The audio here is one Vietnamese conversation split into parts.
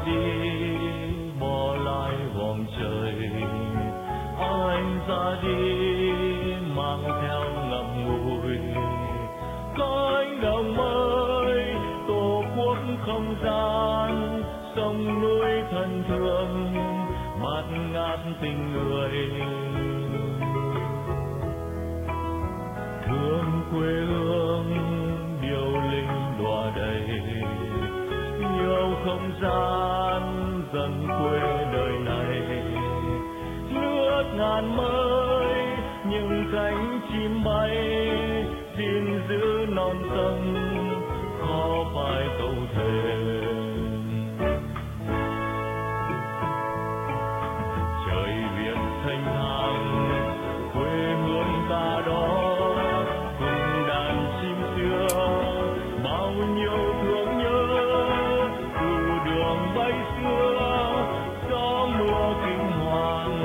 đi bỏ lại vòng trời, anh ra đi mang theo ngậm ngùi cánh đồng mới tổ quốc không gian sông núi thân thương bát ngát tình người, thương quê hương điệu linh đọa đầy, yêu không gian dần quê đời này, nước ngàn mới những cánh chim bay, xin giữ non sông khó phải câu thề. Trời Việt thanh thang quê hương ta đó, cùng đàn chim xưa bao nhiêu thương nhớ, từ đường bay xưa gió mưa kinh hoàng.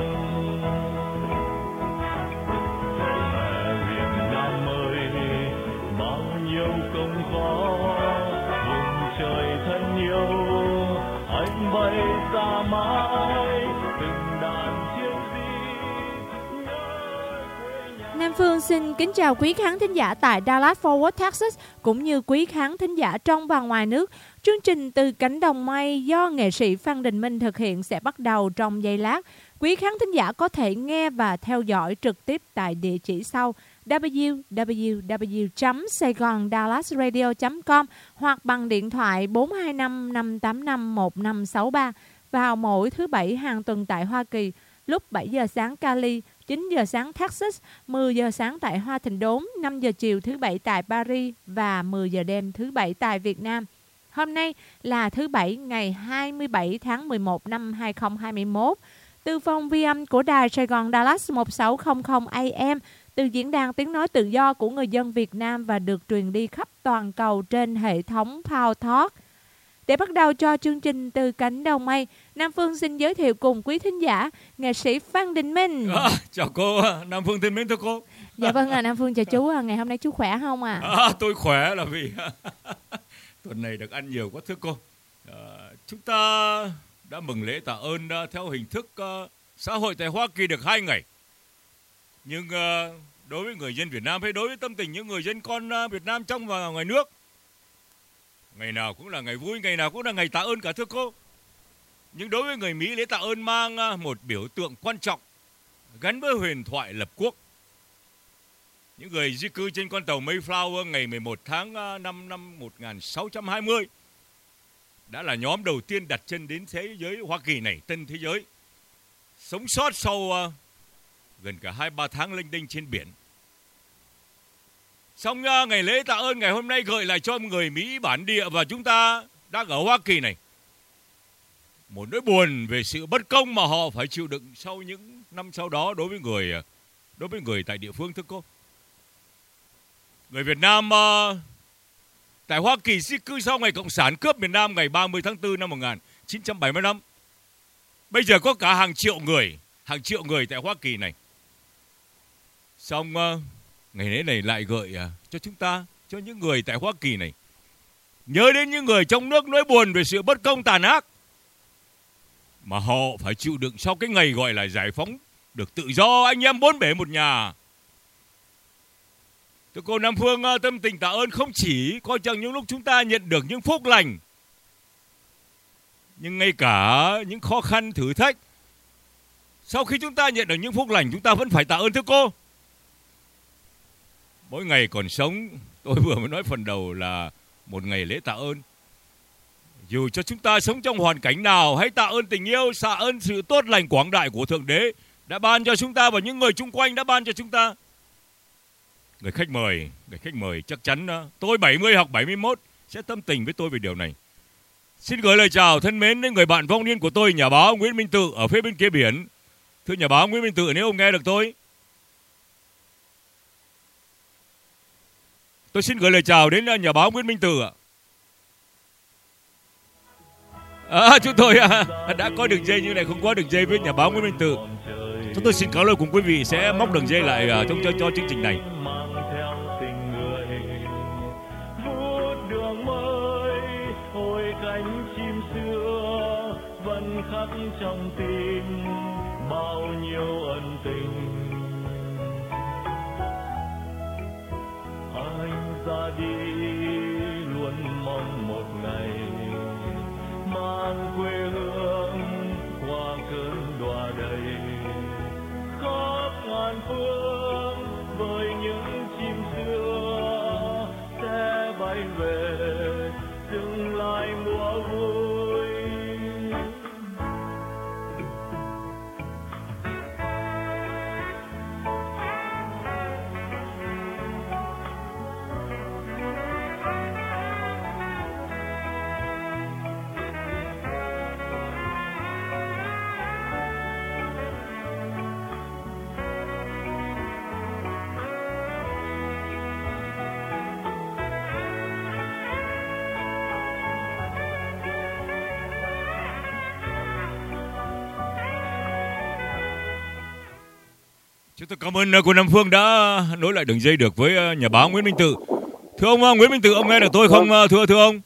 Mẹ Việt Nam ơi bao nhiêu công khó, vùng trời thân yêu anh bay xa mãi, từng đàn chiếc gì nhớ quê nhà. Nam Phương xin kính chào quý khán thính giả tại Dallas Fort Worth, Texas, cũng như quý khán thính giả trong và ngoài nước. Chương trình Từ Cánh Đồng Mây do nghệ sĩ Phan Đình Minh thực hiện sẽ bắt đầu trong giây lát. Quý khán thính giả có thể nghe và theo dõi trực tiếp tại địa chỉ sau: www.saigondallasradio.com hoặc bằng điện thoại 425 585 1563 vào mỗi thứ Bảy hàng tuần tại Hoa Kỳ, lúc 7 giờ sáng Cali, 9 giờ sáng Texas, 10 giờ sáng tại Hoa Thịnh Đốn, 5 giờ chiều thứ Bảy tại Paris và 10 giờ đêm thứ Bảy tại Việt Nam. Hôm nay là thứ Bảy ngày 27 tháng 11 năm 2021. Từ phòng vi âm của Đài Sài Gòn Dallas 1600 AM, từ diễn đàn tiếng nói tự do của người dân Việt Nam và được truyền đi khắp toàn cầu trên hệ thống Power Talk. Để bắt đầu cho chương trình Từ Cánh Đồng Mây, Nam Phương xin giới thiệu cùng quý thính giả nghệ sĩ Phan Đình Minh. Chào cô, Nam Phương thân mến thưa cô. Dạ vâng ạ, Nam Phương chào chú. Ngày hôm nay chú khỏe không ạ? Tôi khỏe là vì tuần này được ăn nhiều quá thưa cô. Chúng ta đã mừng lễ tạ ơn theo hình thức xã hội tại Hoa Kỳ được 2 ngày. Nhưng đối với người dân Việt Nam hay đối với tâm tình những người dân con Việt Nam trong và ngoài nước, ngày nào cũng là ngày vui, ngày nào cũng là ngày tạ ơn cả thưa cô. Nhưng đối với người Mỹ, lễ tạ ơn mang một biểu tượng quan trọng gắn với huyền thoại lập quốc. Những người di cư trên con tàu Mayflower ngày 11 tháng 5 năm 1620 đã là nhóm đầu tiên đặt chân đến thế giới Hoa Kỳ này, tân thế giới. Sống sót sau gần cả 2-3 tháng lênh đênh trên biển. Xong ngày lễ tạ ơn ngày hôm nay gợi lại cho người Mỹ bản địa và chúng ta đang ở Hoa Kỳ này một nỗi buồn về sự bất công mà họ phải chịu đựng sau những năm sau đó đối với người tại địa phương thưa cô. Người Việt Nam tại Hoa Kỳ di cư sau ngày Cộng sản cướp miền Nam ngày 30 tháng 4 năm 1975. Bây giờ có cả hàng triệu người tại Hoa Kỳ này. Xong ngày lễ này lại gợi cho chúng ta, cho những người tại Hoa Kỳ này, nhớ đến những người trong nước nỗi buồn về sự bất công tàn ác mà họ phải chịu đựng sau cái ngày gọi là giải phóng, được tự do anh em bốn bể một nhà. Thưa cô Nam Phương, tâm tình tạ ơn không chỉ có trong những lúc chúng ta nhận được những phúc lành, nhưng ngay cả những khó khăn thử thách, sau khi chúng ta nhận được những phúc lành, chúng ta vẫn phải tạ ơn thưa cô. Mỗi ngày còn sống, tôi vừa mới nói phần đầu là một ngày lễ tạ ơn. Dù cho chúng ta sống trong hoàn cảnh nào, hãy tạ ơn tình yêu, tạ ơn sự tốt lành quảng đại của Thượng Đế đã ban cho chúng ta và những người chung quanh đã ban cho chúng ta. Người khách mời chắc chắn tôi 70 hoặc 71 sẽ tâm tình với tôi về điều này. Xin gửi lời chào thân mến đến người bạn vong niên của tôi, nhà báo Nguyễn Minh Tự ở phía bên kia biển. Thưa nhà báo Nguyễn Minh Tự, nếu ông nghe được tôi xin gửi lời chào đến nhà báo Nguyễn Minh Tự ạ. Chúng tôi đã có đường dây như này, không có đường dây với nhà báo Nguyễn Minh Tự. Chúng tôi xin cáo lỗi cùng quý vị sẽ móc đường dây lại cho chương trình này. khắc trong tim bao nhiêu ân tình. Anh ra đi luôn mong một ngày mang quê hương qua cơn đọa đầy khắp ngàn phương với những chim xưa sẽ bay về dừng lại mùa vui. Chúng tôi cảm ơn cô Nam Phương đã nối lại đường dây được với nhà báo Nguyễn Minh Tự. Thưa ông Nguyễn Minh Tự, ông nghe được tôi không? Thưa ông.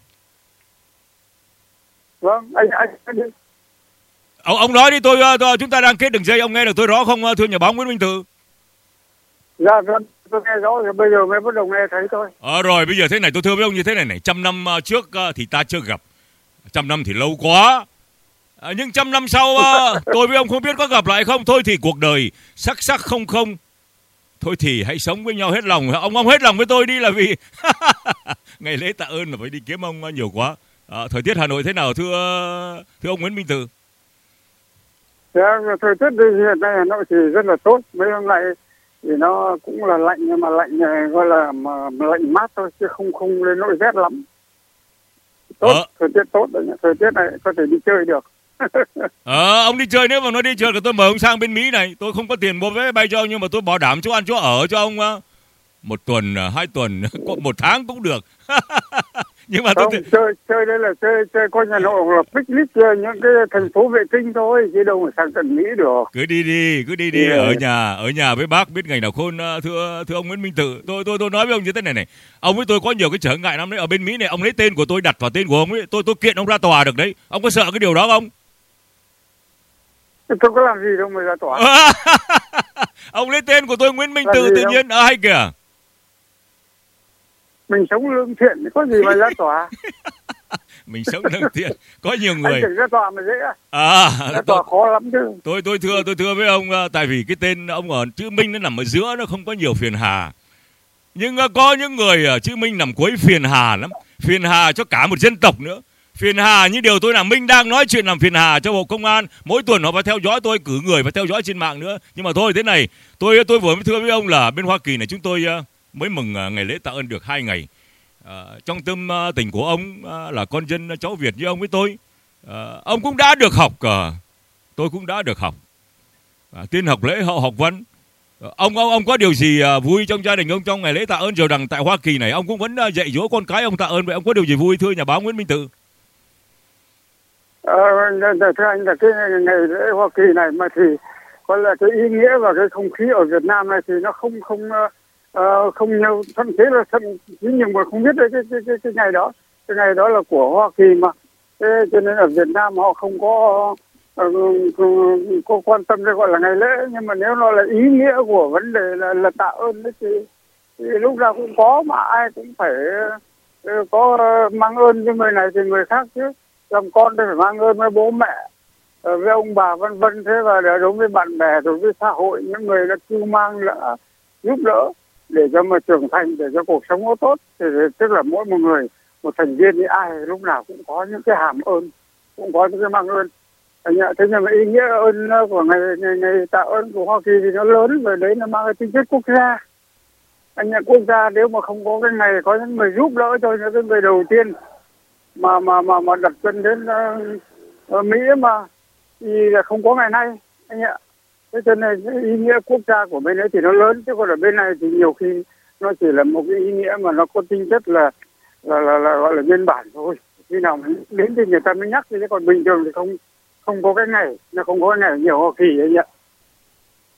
Vâng, anh đi. Ông nói đi, chúng ta đang kết đường dây, ông nghe được tôi rõ không, thưa nhà báo Nguyễn Minh Tự? Dạ vâng, tôi nghe rõ rồi, bây giờ mới bắt đầu nghe thấy thôi. Rồi bây giờ thế này, tôi thưa với ông như thế này này, 100 năm trước thì ta chưa gặp, 100 năm thì lâu quá. Nhưng 100 năm sau tôi với ông không biết có gặp lại không. Thôi thì cuộc đời sắc không. Thôi thì hãy sống với nhau hết lòng. Ông hết lòng với tôi đi, là vì ngày lễ tạ ơn là phải đi kiếm ông nhiều quá. Thời tiết Hà Nội thế nào thưa ông Nguyễn Minh Tự? Dạ, thời tiết hiện nay Hà Nội thì rất là tốt. Mấy hôm nay thì nó cũng là lạnh, nhưng mà lạnh gọi là lạnh mát thôi, chứ không lên nỗi rét lắm. Tốt, thời tiết tốt đấy, thời tiết này có thể đi chơi được. Ông đi chơi, nếu mà nói đi chơi thì tôi mời ông sang bên Mỹ này. Tôi không có tiền mua vé bay cho ông, nhưng mà tôi bảo đảm chỗ ăn chỗ ở cho ông 1 tuần, 2 tuần, 1 tháng cũng được. Nhưng mà không, chơi đây là chơi coi Hà Nội hoặc là picnic những cái thành phố vệ tinh thôi, chứ đâu mà sang tận Mỹ được. Cứ đi đi, ở nhà với bác biết ngày nào khôn. Thưa ông Nguyễn Minh Tự, tôi nói với ông như thế này này, ông với tôi có nhiều cái trở ngại lắm đấy. Ở bên Mỹ này, ông lấy tên của tôi đặt vào tên của ông ấy, tôi kiện ông ra tòa được đấy. Ông có sợ cái điều đó không? Tôi có làm gì đâu mà ra tòa. Ông lấy tên của tôi Nguyễn Minh Tự tự nhiên hay kìa. Mình sống lương thiện, có gì mà ra tòa. Mình sống lương thiện, có nhiều người. Anh đừng ra tòa mà dễ ra tòa khó lắm chứ. Tôi thưa với ông, tại vì cái tên ông ở chữ Minh nó nằm ở giữa, nó không có nhiều phiền hà. Nhưng có những người chữ Minh nằm cuối phiền hà lắm, phiền hà cho cả một dân tộc nữa. Phiền hà như điều tôi làm Minh đang nói chuyện làm phiền hà cho Bộ Công an, mỗi tuần họ phải theo dõi tôi, cử người phải theo dõi trên mạng nữa. Nhưng mà thôi thế này, tôi vừa mới thưa với ông là bên Hoa Kỳ này chúng tôi mới mừng ngày lễ tạ ơn được 2 ngày. Trong tâm tình của ông là con dân cháu Việt như ông với tôi, ông cũng đã được học, tôi cũng đã được học, tiên học lễ hậu học văn. Ông có điều gì vui trong gia đình ông trong ngày lễ tạ ơn Diều Đằng tại Hoa Kỳ này? Ông cũng vẫn dạy dỗ con cái ông tạ ơn, vậy ông có điều gì vui thưa nhà báo Nguyễn Minh Tự? Thưa anh, là cái ngày lễ Hoa Kỳ này mà thì có là cái ý nghĩa và cái không khí ở Việt Nam này thì nó không nhiều, thậm chí là nhiều người không biết cái ngày đó. Cái ngày đó là của Hoa Kỳ mà, thế cho nên ở Việt Nam họ không có quan tâm đến gọi là ngày lễ. Nhưng mà nếu nó là ý nghĩa của vấn đề là tạ ơn đấy thì lúc nào cũng có, mà ai cũng phải có mang ơn cho người này thì người khác chứ. Làm con thì phải mang ơn với bố mẹ, với ông bà vân vân. Thế và đối với bạn bè, đối với xã hội, những người đã cứu mang đã giúp đỡ để cho mà trưởng thành, để cho cuộc sống nó tốt, thì tức là mỗi một người, một thành viên thì ai lúc nào cũng có những cái hàm ơn, cũng có những cái mang ơn. Thế nhưng mà ý nghĩa ơn của ngày tạ ơn của Hoa Kỳ thì nó lớn, và đấy là mang cái tính chất quốc gia. Quốc gia nếu mà không có cái ngày có những người giúp đỡ cho những cái người đầu tiên mà đặt chân đến Mỹ mà thì là không có ngày nay anh ạ. Thế cho nên ý nghĩa quốc gia của bên ấy thì nó lớn, chứ còn ở bên này thì nhiều khi nó chỉ là một cái ý nghĩa mà nó có tính chất là gọi là biên bản thôi. Khi nào mình đến thì người ta mới nhắc, chứ còn bình thường thì không có cái ngày, nó không có cái ngày nhiều Hoa Kỳ anh ạ.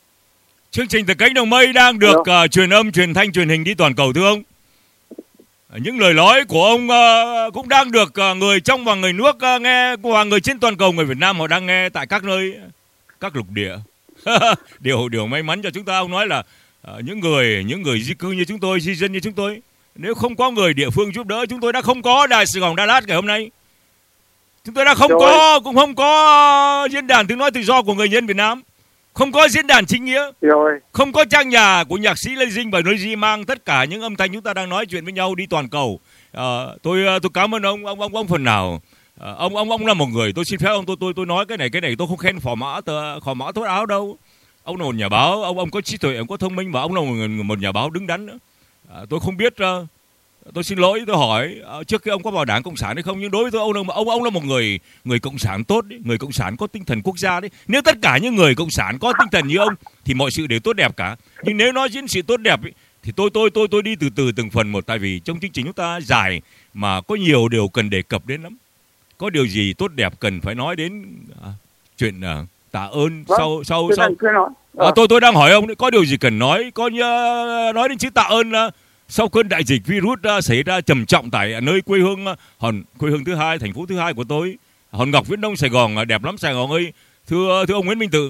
Chương trình Từ Cánh Đồng Mây đang được truyền âm, truyền thanh, truyền hình đi toàn cầu thưa ông. Những lời nói của ông cũng đang được người trong và người nước nghe, và người trên toàn cầu, người Việt Nam họ đang nghe tại các nơi, các lục địa. Điều may mắn cho chúng ta, ông nói là những người di cư như chúng tôi, di dân như chúng tôi, nếu không có người địa phương giúp đỡ, chúng tôi đã không có Đài Sài Gòn Đà Lạt ngày hôm nay. Chúng tôi đã cũng không có diễn đàn tiếng nói tự do của người dân Việt Nam, không có diễn đàn chính nghĩa, không có trang nhà của nhạc sĩ Lê Dinh và Lê Di mang tất cả những âm thanh chúng ta đang nói chuyện với nhau đi toàn cầu. Tôi cảm ơn ông phần nào. Ông là một người, tôi xin phép ông, tôi nói cái này tôi không khen phò mã thốt áo đâu. Ông là một nhà báo, ông có trí tuệ, ông có thông minh, và ông là một nhà báo đứng đắn nữa. Tôi không biết, tôi xin lỗi, tôi hỏi trước khi ông có vào Đảng Cộng sản hay không, nhưng đối với tôi ông là một người cộng sản tốt đấy, người cộng sản có tinh thần quốc gia đấy. Nếu tất cả những người cộng sản có tinh thần như ông thì mọi sự đều tốt đẹp cả. Nhưng nếu nói diễn sự tốt đẹp ấy, thì tôi đi từ từ từng phần một, tại vì trong chương trình chúng ta dài mà có nhiều điều cần đề cập đến lắm. Có điều gì tốt đẹp cần phải nói đến chuyện tạ ơn sau. Tôi đang hỏi ông, có điều gì cần nói, nói đến chữ tạ ơn sau cơn đại dịch virus xảy ra trầm trọng tại nơi quê hương thứ hai, thành phố thứ hai của tôi, Hòn Ngọc, Viễn Đông, Sài Gòn, đẹp lắm Sài Gòn ơi, thưa ông Nguyễn Minh Tự.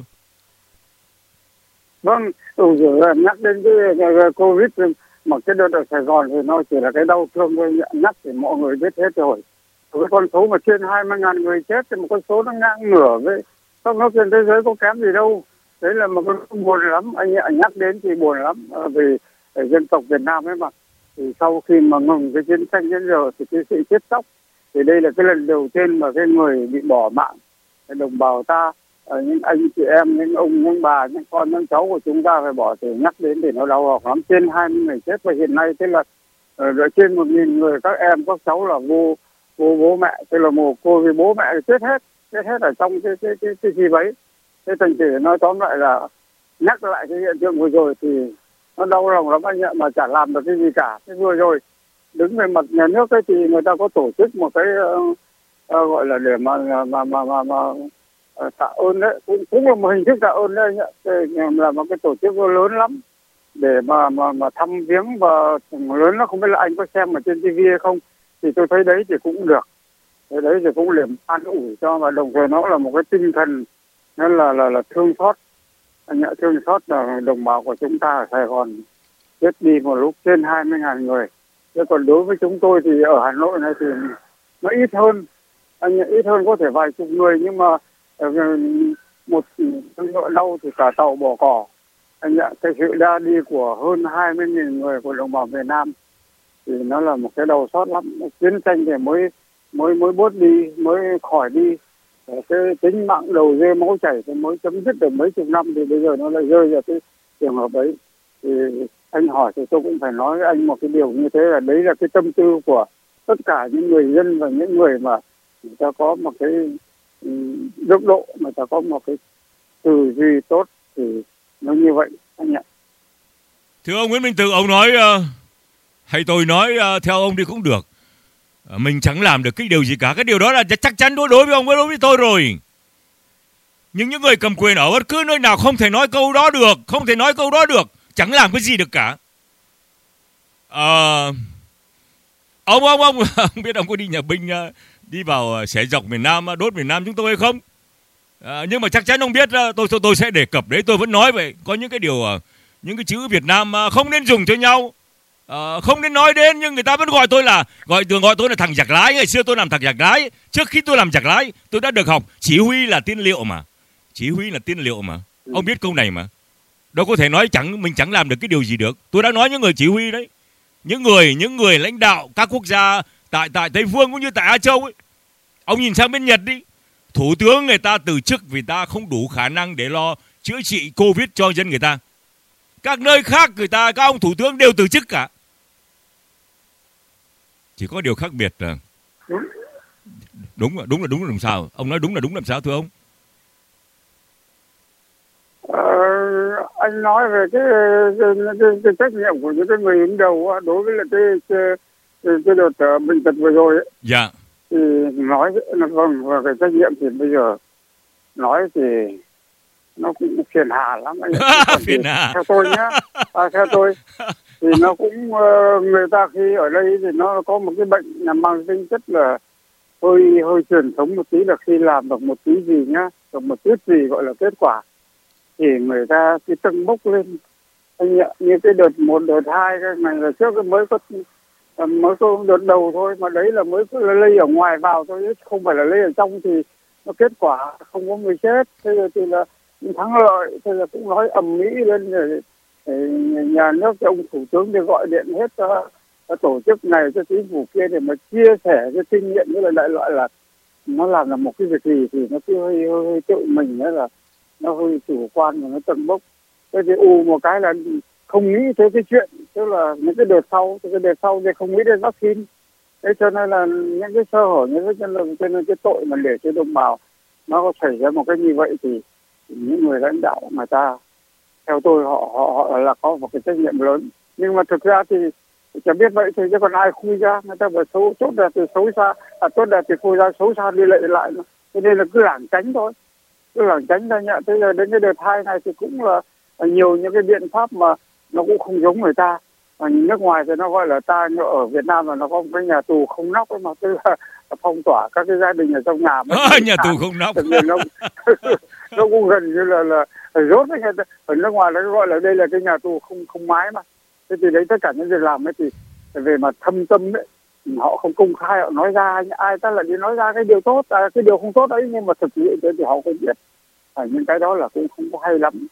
Vâng, nhắc đến cái Covid mà cái đợt ở Sài Gòn thì nó chỉ là cái đau thương thôi, nhắc thì mọi người biết hết rồi. Cái con số mà trên 20.000 người chết thì một con số nó ngang ngửa với các nước trên thế giới có kém gì đâu. Đấy là một cái buồn lắm, anh nhắc đến thì buồn lắm, vì dân tộc Việt Nam ấy mà. Thì sau khi mà ngừng cái chiến tranh đến giờ thì cái sự chết chóc, thì đây là cái lần đầu tiên mà cái người bị bỏ mạng, đồng bào ta, những anh chị em, những ông, những bà, những con, những cháu của chúng ta phải bỏ, thì nhắc đến thì nó đau lòng lắm. Trên 20 người chết, và hiện nay tức là trên 1.000 người, các em, các cháu là vô bố mẹ, tức là mồ côi vì bố mẹ chết hết ở trong cái gì ấy. Thế thành thử nói tóm lại là nhắc lại cái hiện tượng vừa rồi thì nó đau lòng lắm anh ạ, mà chả làm được cái gì cả. Thế vừa rồi đứng về mặt nhà nước ấy thì người ta có tổ chức một cái gọi là để mà tạ ơn đấy, cũng là một hình thức tạ ơn đấy anh ạ. Là một cái tổ chức lớn lắm để mà thăm viếng, và lớn nó không biết là anh có xem ở trên TV hay không, thì tôi thấy đấy thì cũng được. Thế đấy thì cũng để an ủi cho, và đồng thời nó là một cái tinh thần nó là thương xót. Anh ạ, thương xót là đồng bào của chúng ta ở Sài Gòn chết đi một lúc trên 20.000 người. Thế còn đối với chúng tôi thì ở Hà Nội này thì nó ít hơn, anh ạ, ít hơn có thể vài chục người, nhưng mà một nỗi đau thì cả tàu bỏ cỏ. Anh ạ, cái sự ra đi của hơn 20.000 người của đồng bào Việt Nam thì nó là một cái đau xót lắm. Chiến tranh thì mới bớt đi, mới khỏi đi. Cái tính mạng đầu rơi máu chảy thì mới chấm dứt được mấy chục năm, thì bây giờ nó lại rơi vào cái trường hợp ấy. Thì anh hỏi thì tôi cũng phải nói với anh một cái điều như thế, là đấy là cái tâm tư của tất cả những người dân và những người mà người ta có một cái đức độ, mà ta có một cái tư duy tốt, thì nó như vậy anh ạ. Thưa ông Nguyễn Minh Tự, ông nói hay tôi nói theo ông đi cũng được. Mình chẳng làm được cái điều gì cả. Cái điều đó là chắc chắn đối với ông, đối với tôi rồi. Nhưng những người cầm quyền ở bất cứ nơi nào không thể nói câu đó được, chẳng làm cái gì được cả. Ông biết ông có đi nhà binh đi vào xẻ dọc miền Nam, đốt miền Nam chúng tôi hay không? Nhưng mà chắc chắn ông biết tôi sẽ đề cập đấy. Tôi vẫn nói vậy. Có những cái điều, những cái chữ Việt Nam không nên dùng cho nhau, không nên nói đến, nhưng người ta vẫn gọi tôi là thằng giặc lái. Ngày xưa tôi làm thằng giặc lái. Trước khi tôi làm giặc lái, tôi đã được học chỉ huy là tiên liệu mà. Ông biết câu này mà. Đâu có thể nói mình chẳng làm được cái điều gì được. Tôi đã nói những người chỉ huy đấy, những người lãnh đạo các quốc gia tại Tây Phương cũng như tại Á Châu ấy. Ông nhìn sang bên Nhật đi, thủ tướng người ta từ chức vì ta không đủ khả năng để lo chữa trị Covid cho dân người ta. Các nơi khác các ông thủ tướng đều từ chức cả. Chỉ có điều khác biệt là đúng là làm sao? Ông nói đúng là đúng làm sao thưa ông? Anh nói về cái trách nhiệm của những cái người đứng đầu đối với là cái đợt bệnh tật vừa rồi ấy. Dạ. Thì nói vâng, và cái trách nhiệm thì bây giờ nói thì nó cũng phiền hà lắm anh. Phiền hà. Theo tôi nhá, theo tôi thì nó cũng người ta khi ở đây thì nó có một cái bệnh là mang tính chất là hơi truyền thống một tí, là khi làm được một tí gì nhá, được một chút gì gọi là kết quả thì người ta cái tâng bốc lên. Anh ạ, như cái đợt 1, đợt 2 cái này là trước cái mới có đợt đầu thôi, mà đấy là mới lây ở ngoài vào thôi, không phải là lây ở trong, thì nó kết quả không có người chết, thế thì là thắng lợi, thế là cũng nói ầm ĩ lên rồi. Nhà nước, ông thủ tướng thì gọi điện hết cho tổ chức này, cho chính phủ kia để mà chia sẻ cái kinh nghiệm, với lại đại loại là nó làm là một cái việc gì thì nó cứ hơi tự mình, đó là nó hơi chủ quan và nó tận bốc. Thế thì một cái là không nghĩ tới cái chuyện, tức là những cái đợt sau thì không nghĩ đến vaccine. Thế cho nên là những cái sơ hở, cho nên cái tội mà để cho đồng bào nó có xảy ra một cái như vậy thì những người lãnh đạo người ta, theo tôi họ là có một cái trách nhiệm lớn. Nhưng mà thực ra thì chẳng biết vậy thì chứ còn ai khui ra, người ta phải tốt đẹp thì xấu xa, tốt đẹp thì khui ra, xấu xa đi lại. Cho nên là cứ lảng tránh thôi, thôi nhá. Thế là đến cái đợt 2 này thì cũng là nhiều những cái biện pháp mà nó cũng không giống người ta. Nước ngoài thì nó gọi là ta, ở Việt Nam là nó có một cái nhà tù không nóc ấy, mà tức là phong tỏa các cái gia đình ở trong nhà. Nhà tù không nóc. Nó cũng gần như là rốt với người ta. Ở nước ngoài nó gọi là đây là cái nhà tù không mái mà. Thế thì đấy, tất cả những việc làm ấy thì về mặt thâm tâm ấy, họ không công khai, họ nói ra, ai ta lại đi nói ra cái điều tốt, cái điều không tốt đấy, nhưng mà thực sự thì họ không biết. Những cái đó là cũng không có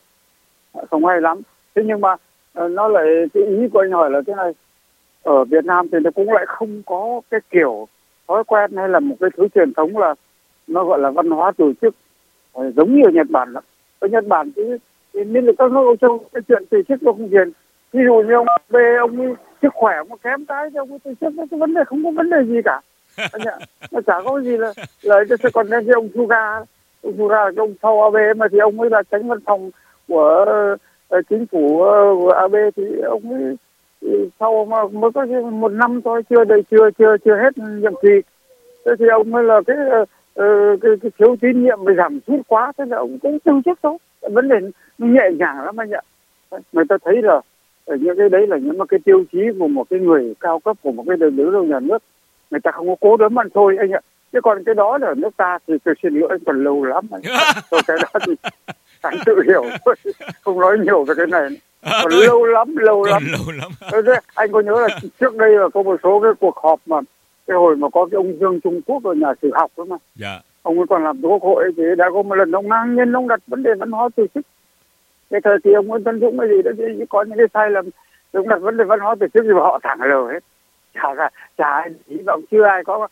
hay lắm. Thế nhưng mà nó lại, cái ý của anh hỏi là thế này, ở Việt Nam thì nó cũng lại không có cái kiểu thói quen hay là một cái thứ truyền thống là nó gọi là văn hóa tổ chức giống như Nhật Bản lắm. Ở Nhật Bản thì nên là các nước Âu Châu cái chuyện tổ chức nó không hiền. Ví dụ như ông B, ông ấy sức khỏe mà kém cái thì ông ấy tổ chức cái vấn đề, không có vấn đề gì cả. Nó chả có gì là còn đến cái ông Suga cái ông sau AB mà thì ông ấy là tránh văn phòng của chính phủ AB, thì ông ấy sau mà mới có 1 năm thôi, chưa hết nhiệm kỳ. Thế thì ông ấy là cái thiếu tín nhiệm bị giảm sút quá, thế là ông cũng từ chức thôi. Vấn đề nó nhẹ nhàng lắm anh ạ. Người ta thấy là những cái đấy là những cái tiêu chí của một cái người cao cấp, của một cái đứng đầu nhà nước, người ta không có cố đấm ăn thôi anh ạ. Chứ còn cái đó là ở nước ta thì tôi xin lỗi anh, còn lâu lắm anh. Cái đó thì anh tự hiểu thôi, không nói nhiều về cái này. Còn lâu lắm. Anh có nhớ là trước đây là có một số cái cuộc họp mà cái hồi mà có cái ông Dương Trung Quốc ở nhà sử học đó mà. Dạ. Ông ấy còn làm quốc hội thì đã có một lần ông ngang nhiên ông đặt vấn đề văn hóa tổ chức. Cái thời kỳ ông Nguyễn Tân Dũng cái gì đó, thì có những cái sai lầm ông đặt vấn đề văn hóa tổ chức thì họ thẳng lờ hết. Chả ai ý, ông chưa ai có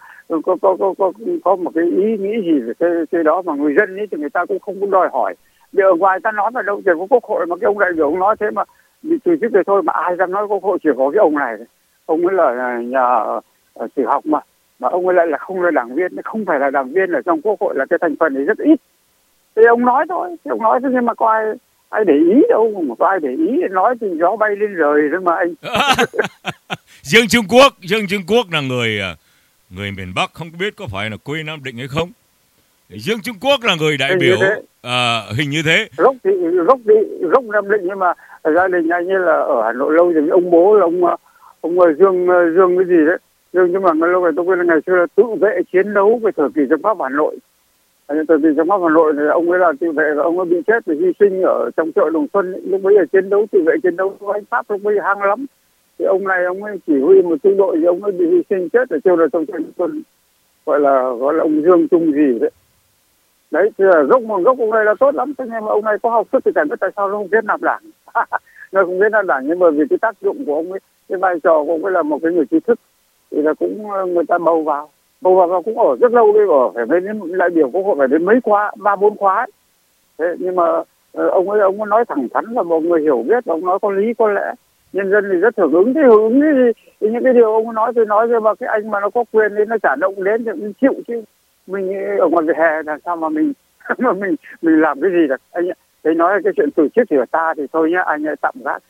một cái ý nghĩ gì về cái đó, mà người dân ấy thì người ta cũng không có đòi hỏi. Vì ở ngoài ta nói mà đâu chỉ có quốc hội mà cái ông đại biểu ông nói thế mà bị từ chức rồi thôi, mà ai dám nói quốc hội, chỉ có cái ông này. Ông ấy là nhà sử học mà ông ấy lại là không là đảng viên, không phải là đảng viên ở trong quốc hội, là cái thành phần ấy rất ít. Thì ông nói thôi, nhưng mà có ai để ý đâu, mà có ai để ý, nói thì gió bay lên rời thôi mà anh. Dương Trung Quốc là người miền Bắc, không biết có phải là quê Nam Định hay không. Dương Trung Quốc là người đại biểu, hình như thế. Gốc Nam Định, nhưng mà gia đình anh như là ở Hà Nội lâu rồi, ông bố là ông Dương cái gì đấy, Dương, nhưng mà lâu rồi tôi quên là ngày xưa là tự vệ chiến đấu cái thời kỳ chống Pháp Hà Nội. Thời kỳ chống Pháp Hà Nội thì ông ấy là tự vệ, và ông ấy bị chết vì hy sinh ở trong chợ Đồng Xuân. Lúc bấy giờ tự vệ chiến đấu với anh Pháp lúc bấy giờ hăng lắm. Thì ông này ông ấy chỉ huy một trung đội thì ông ấy bị hy sinh chết ở trong chợ Đồng Xuân, gọi là ông Dương Trung gì đấy. Đấy, thì là nguồn gốc ông này là tốt lắm, thế nhưng mà ông này có học thức thì chẳng biết tại sao nó không kết nạp đảng. Nó không kết nạp đảng, nhưng bởi vì cái tác dụng của ông ấy, cái vai trò của ông ấy là một cái người trí thức, thì là cũng người ta bầu vào cũng ở rất lâu đấy, phải đến đại biểu quốc hội phải đến mấy khóa, 3-4 khóa ấy. Thế nhưng mà ông ấy nói thẳng thắn là một người hiểu biết, ông nói có lý có lẽ, nhân dân thì rất hưởng ứng. Thế hưởng ứng thì những cái điều ông nói thì nói rồi, mà cái anh mà nó có quyền thì nó trả động đến thì mình chịu chứ. Mình ở ngoài vỉa hè là sao mà mình làm cái gì được anh ạ. Thế nói cái chuyện tổ chức thì ở ta thì thôi nhá, anh hãy tạm gác.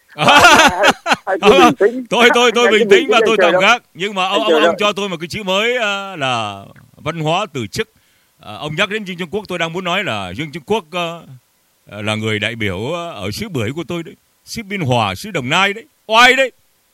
Bình tĩnh. Tôi bình tĩnh và tôi tạm gác. Nhưng mà ông cho tôi một cái chữ mới là văn hóa tổ chức. Ông nhắc đến Dương Trung Quốc, tôi đang muốn nói là Dương Trung Quốc là người đại biểu ở xứ Bưởi của tôi đấy, xứ Biên Hòa, xứ Đồng Nai đấy, oai đấy.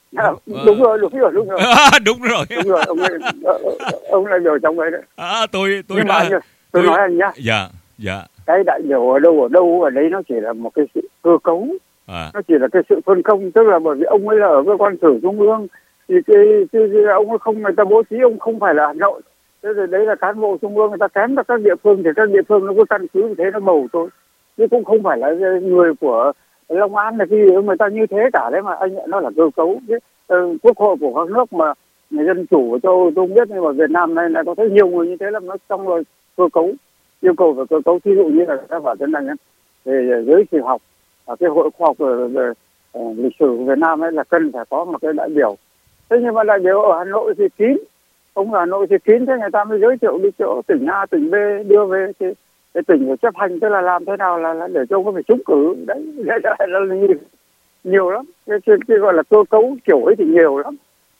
Đúng rồi. Đúng rồi. Đúng rồi, ông đại biểu trong ấy đấy. Tôi Nhưng đã... mà tôi nói anh nhá. Dạ. Cái đại biểu ở đấy nó chỉ là một cái sự cơ cấu. Nó chỉ là cái sự phân công, tức là bởi vì ông ấy là ở cơ quan sở trung ương thì cái ông ấy không, người ta bố trí ông không phải là Hà Nội. Thế rồi đấy là cán bộ trung ương, người ta kém vào các địa phương thì các địa phương nó cứ căn cứ như thế nó bầu thôi. Chứ cũng không phải là người của Long An là cái gì người ta như thế cả đấy mà anh ạ, nó là cơ cấu. Quốc hội của các nước mà dân chủ ở châu Âu tôi không biết, nhưng mà Việt Nam này có thấy nhiều người như thế là nó trong rồi cơ cấu, yêu cầu về cơ cấu, ví dụ như là các bảo tên này về giới sử học ở cái hội khoa học về lịch sử của Việt Nam ấy là cần phải có một cái đại biểu. Thế nhưng mà đại biểu ở Hà Nội thì kín, ông ở Hà Nội thì kín, thế người ta mới giới thiệu đi chỗ tỉnh A tỉnh B đưa về cái tỉnh để chấp hành, tức là làm thế nào là để cho ông có phải trúng cử đấy, là nhiều lắm. Cái gọi là cơ cấu kiểu ấy thì nhiều lắm.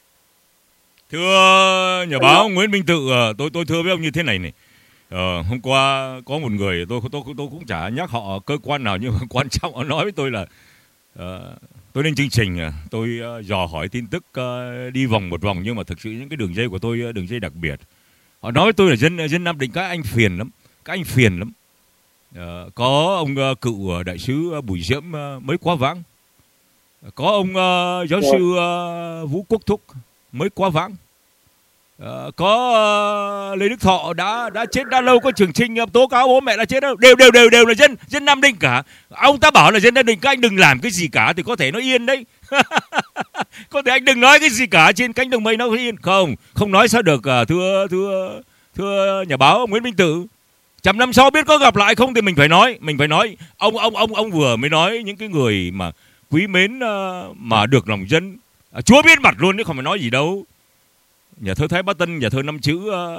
Thưa nhà báo Nguyễn Minh Tự, tôi thưa với ông như thế này này. Hôm qua có một người, tôi cũng chả nhắc họ cơ quan nào, nhưng mà quan trọng họ nói với tôi là tôi lên chương trình, tôi dò hỏi tin tức đi vòng một vòng, nhưng mà thực sự những cái đường dây của tôi đường dây đặc biệt. Họ nói với tôi là dân Nam Định các anh phiền lắm. Có ông cựu đại sứ Bùi Diễm mới quá vãng, có ông giáo sư Vũ Quốc Thúc mới quá vãng, có Lê Đức Thọ đã chết đã lâu, có Trường Trinh tố cáo bố mẹ là chết đâu, đều là dân Nam Định cả. Ông ta bảo là dân Nam Định các anh đừng làm cái gì cả thì có thể nó yên đấy. Có thể anh đừng nói cái gì cả, trên cánh đồng mây nó yên. Không nói sao được. Thưa nhà báo Nguyễn Minh Tự, 100 năm sau biết có gặp lại không thì mình phải nói. Ông vừa mới nói những cái người mà quý mến mà được lòng dân, Chúa biết mặt luôn đấy, không phải nói gì đâu. Nhà thơ Thái Bá Tân, nhà thơ năm chữ,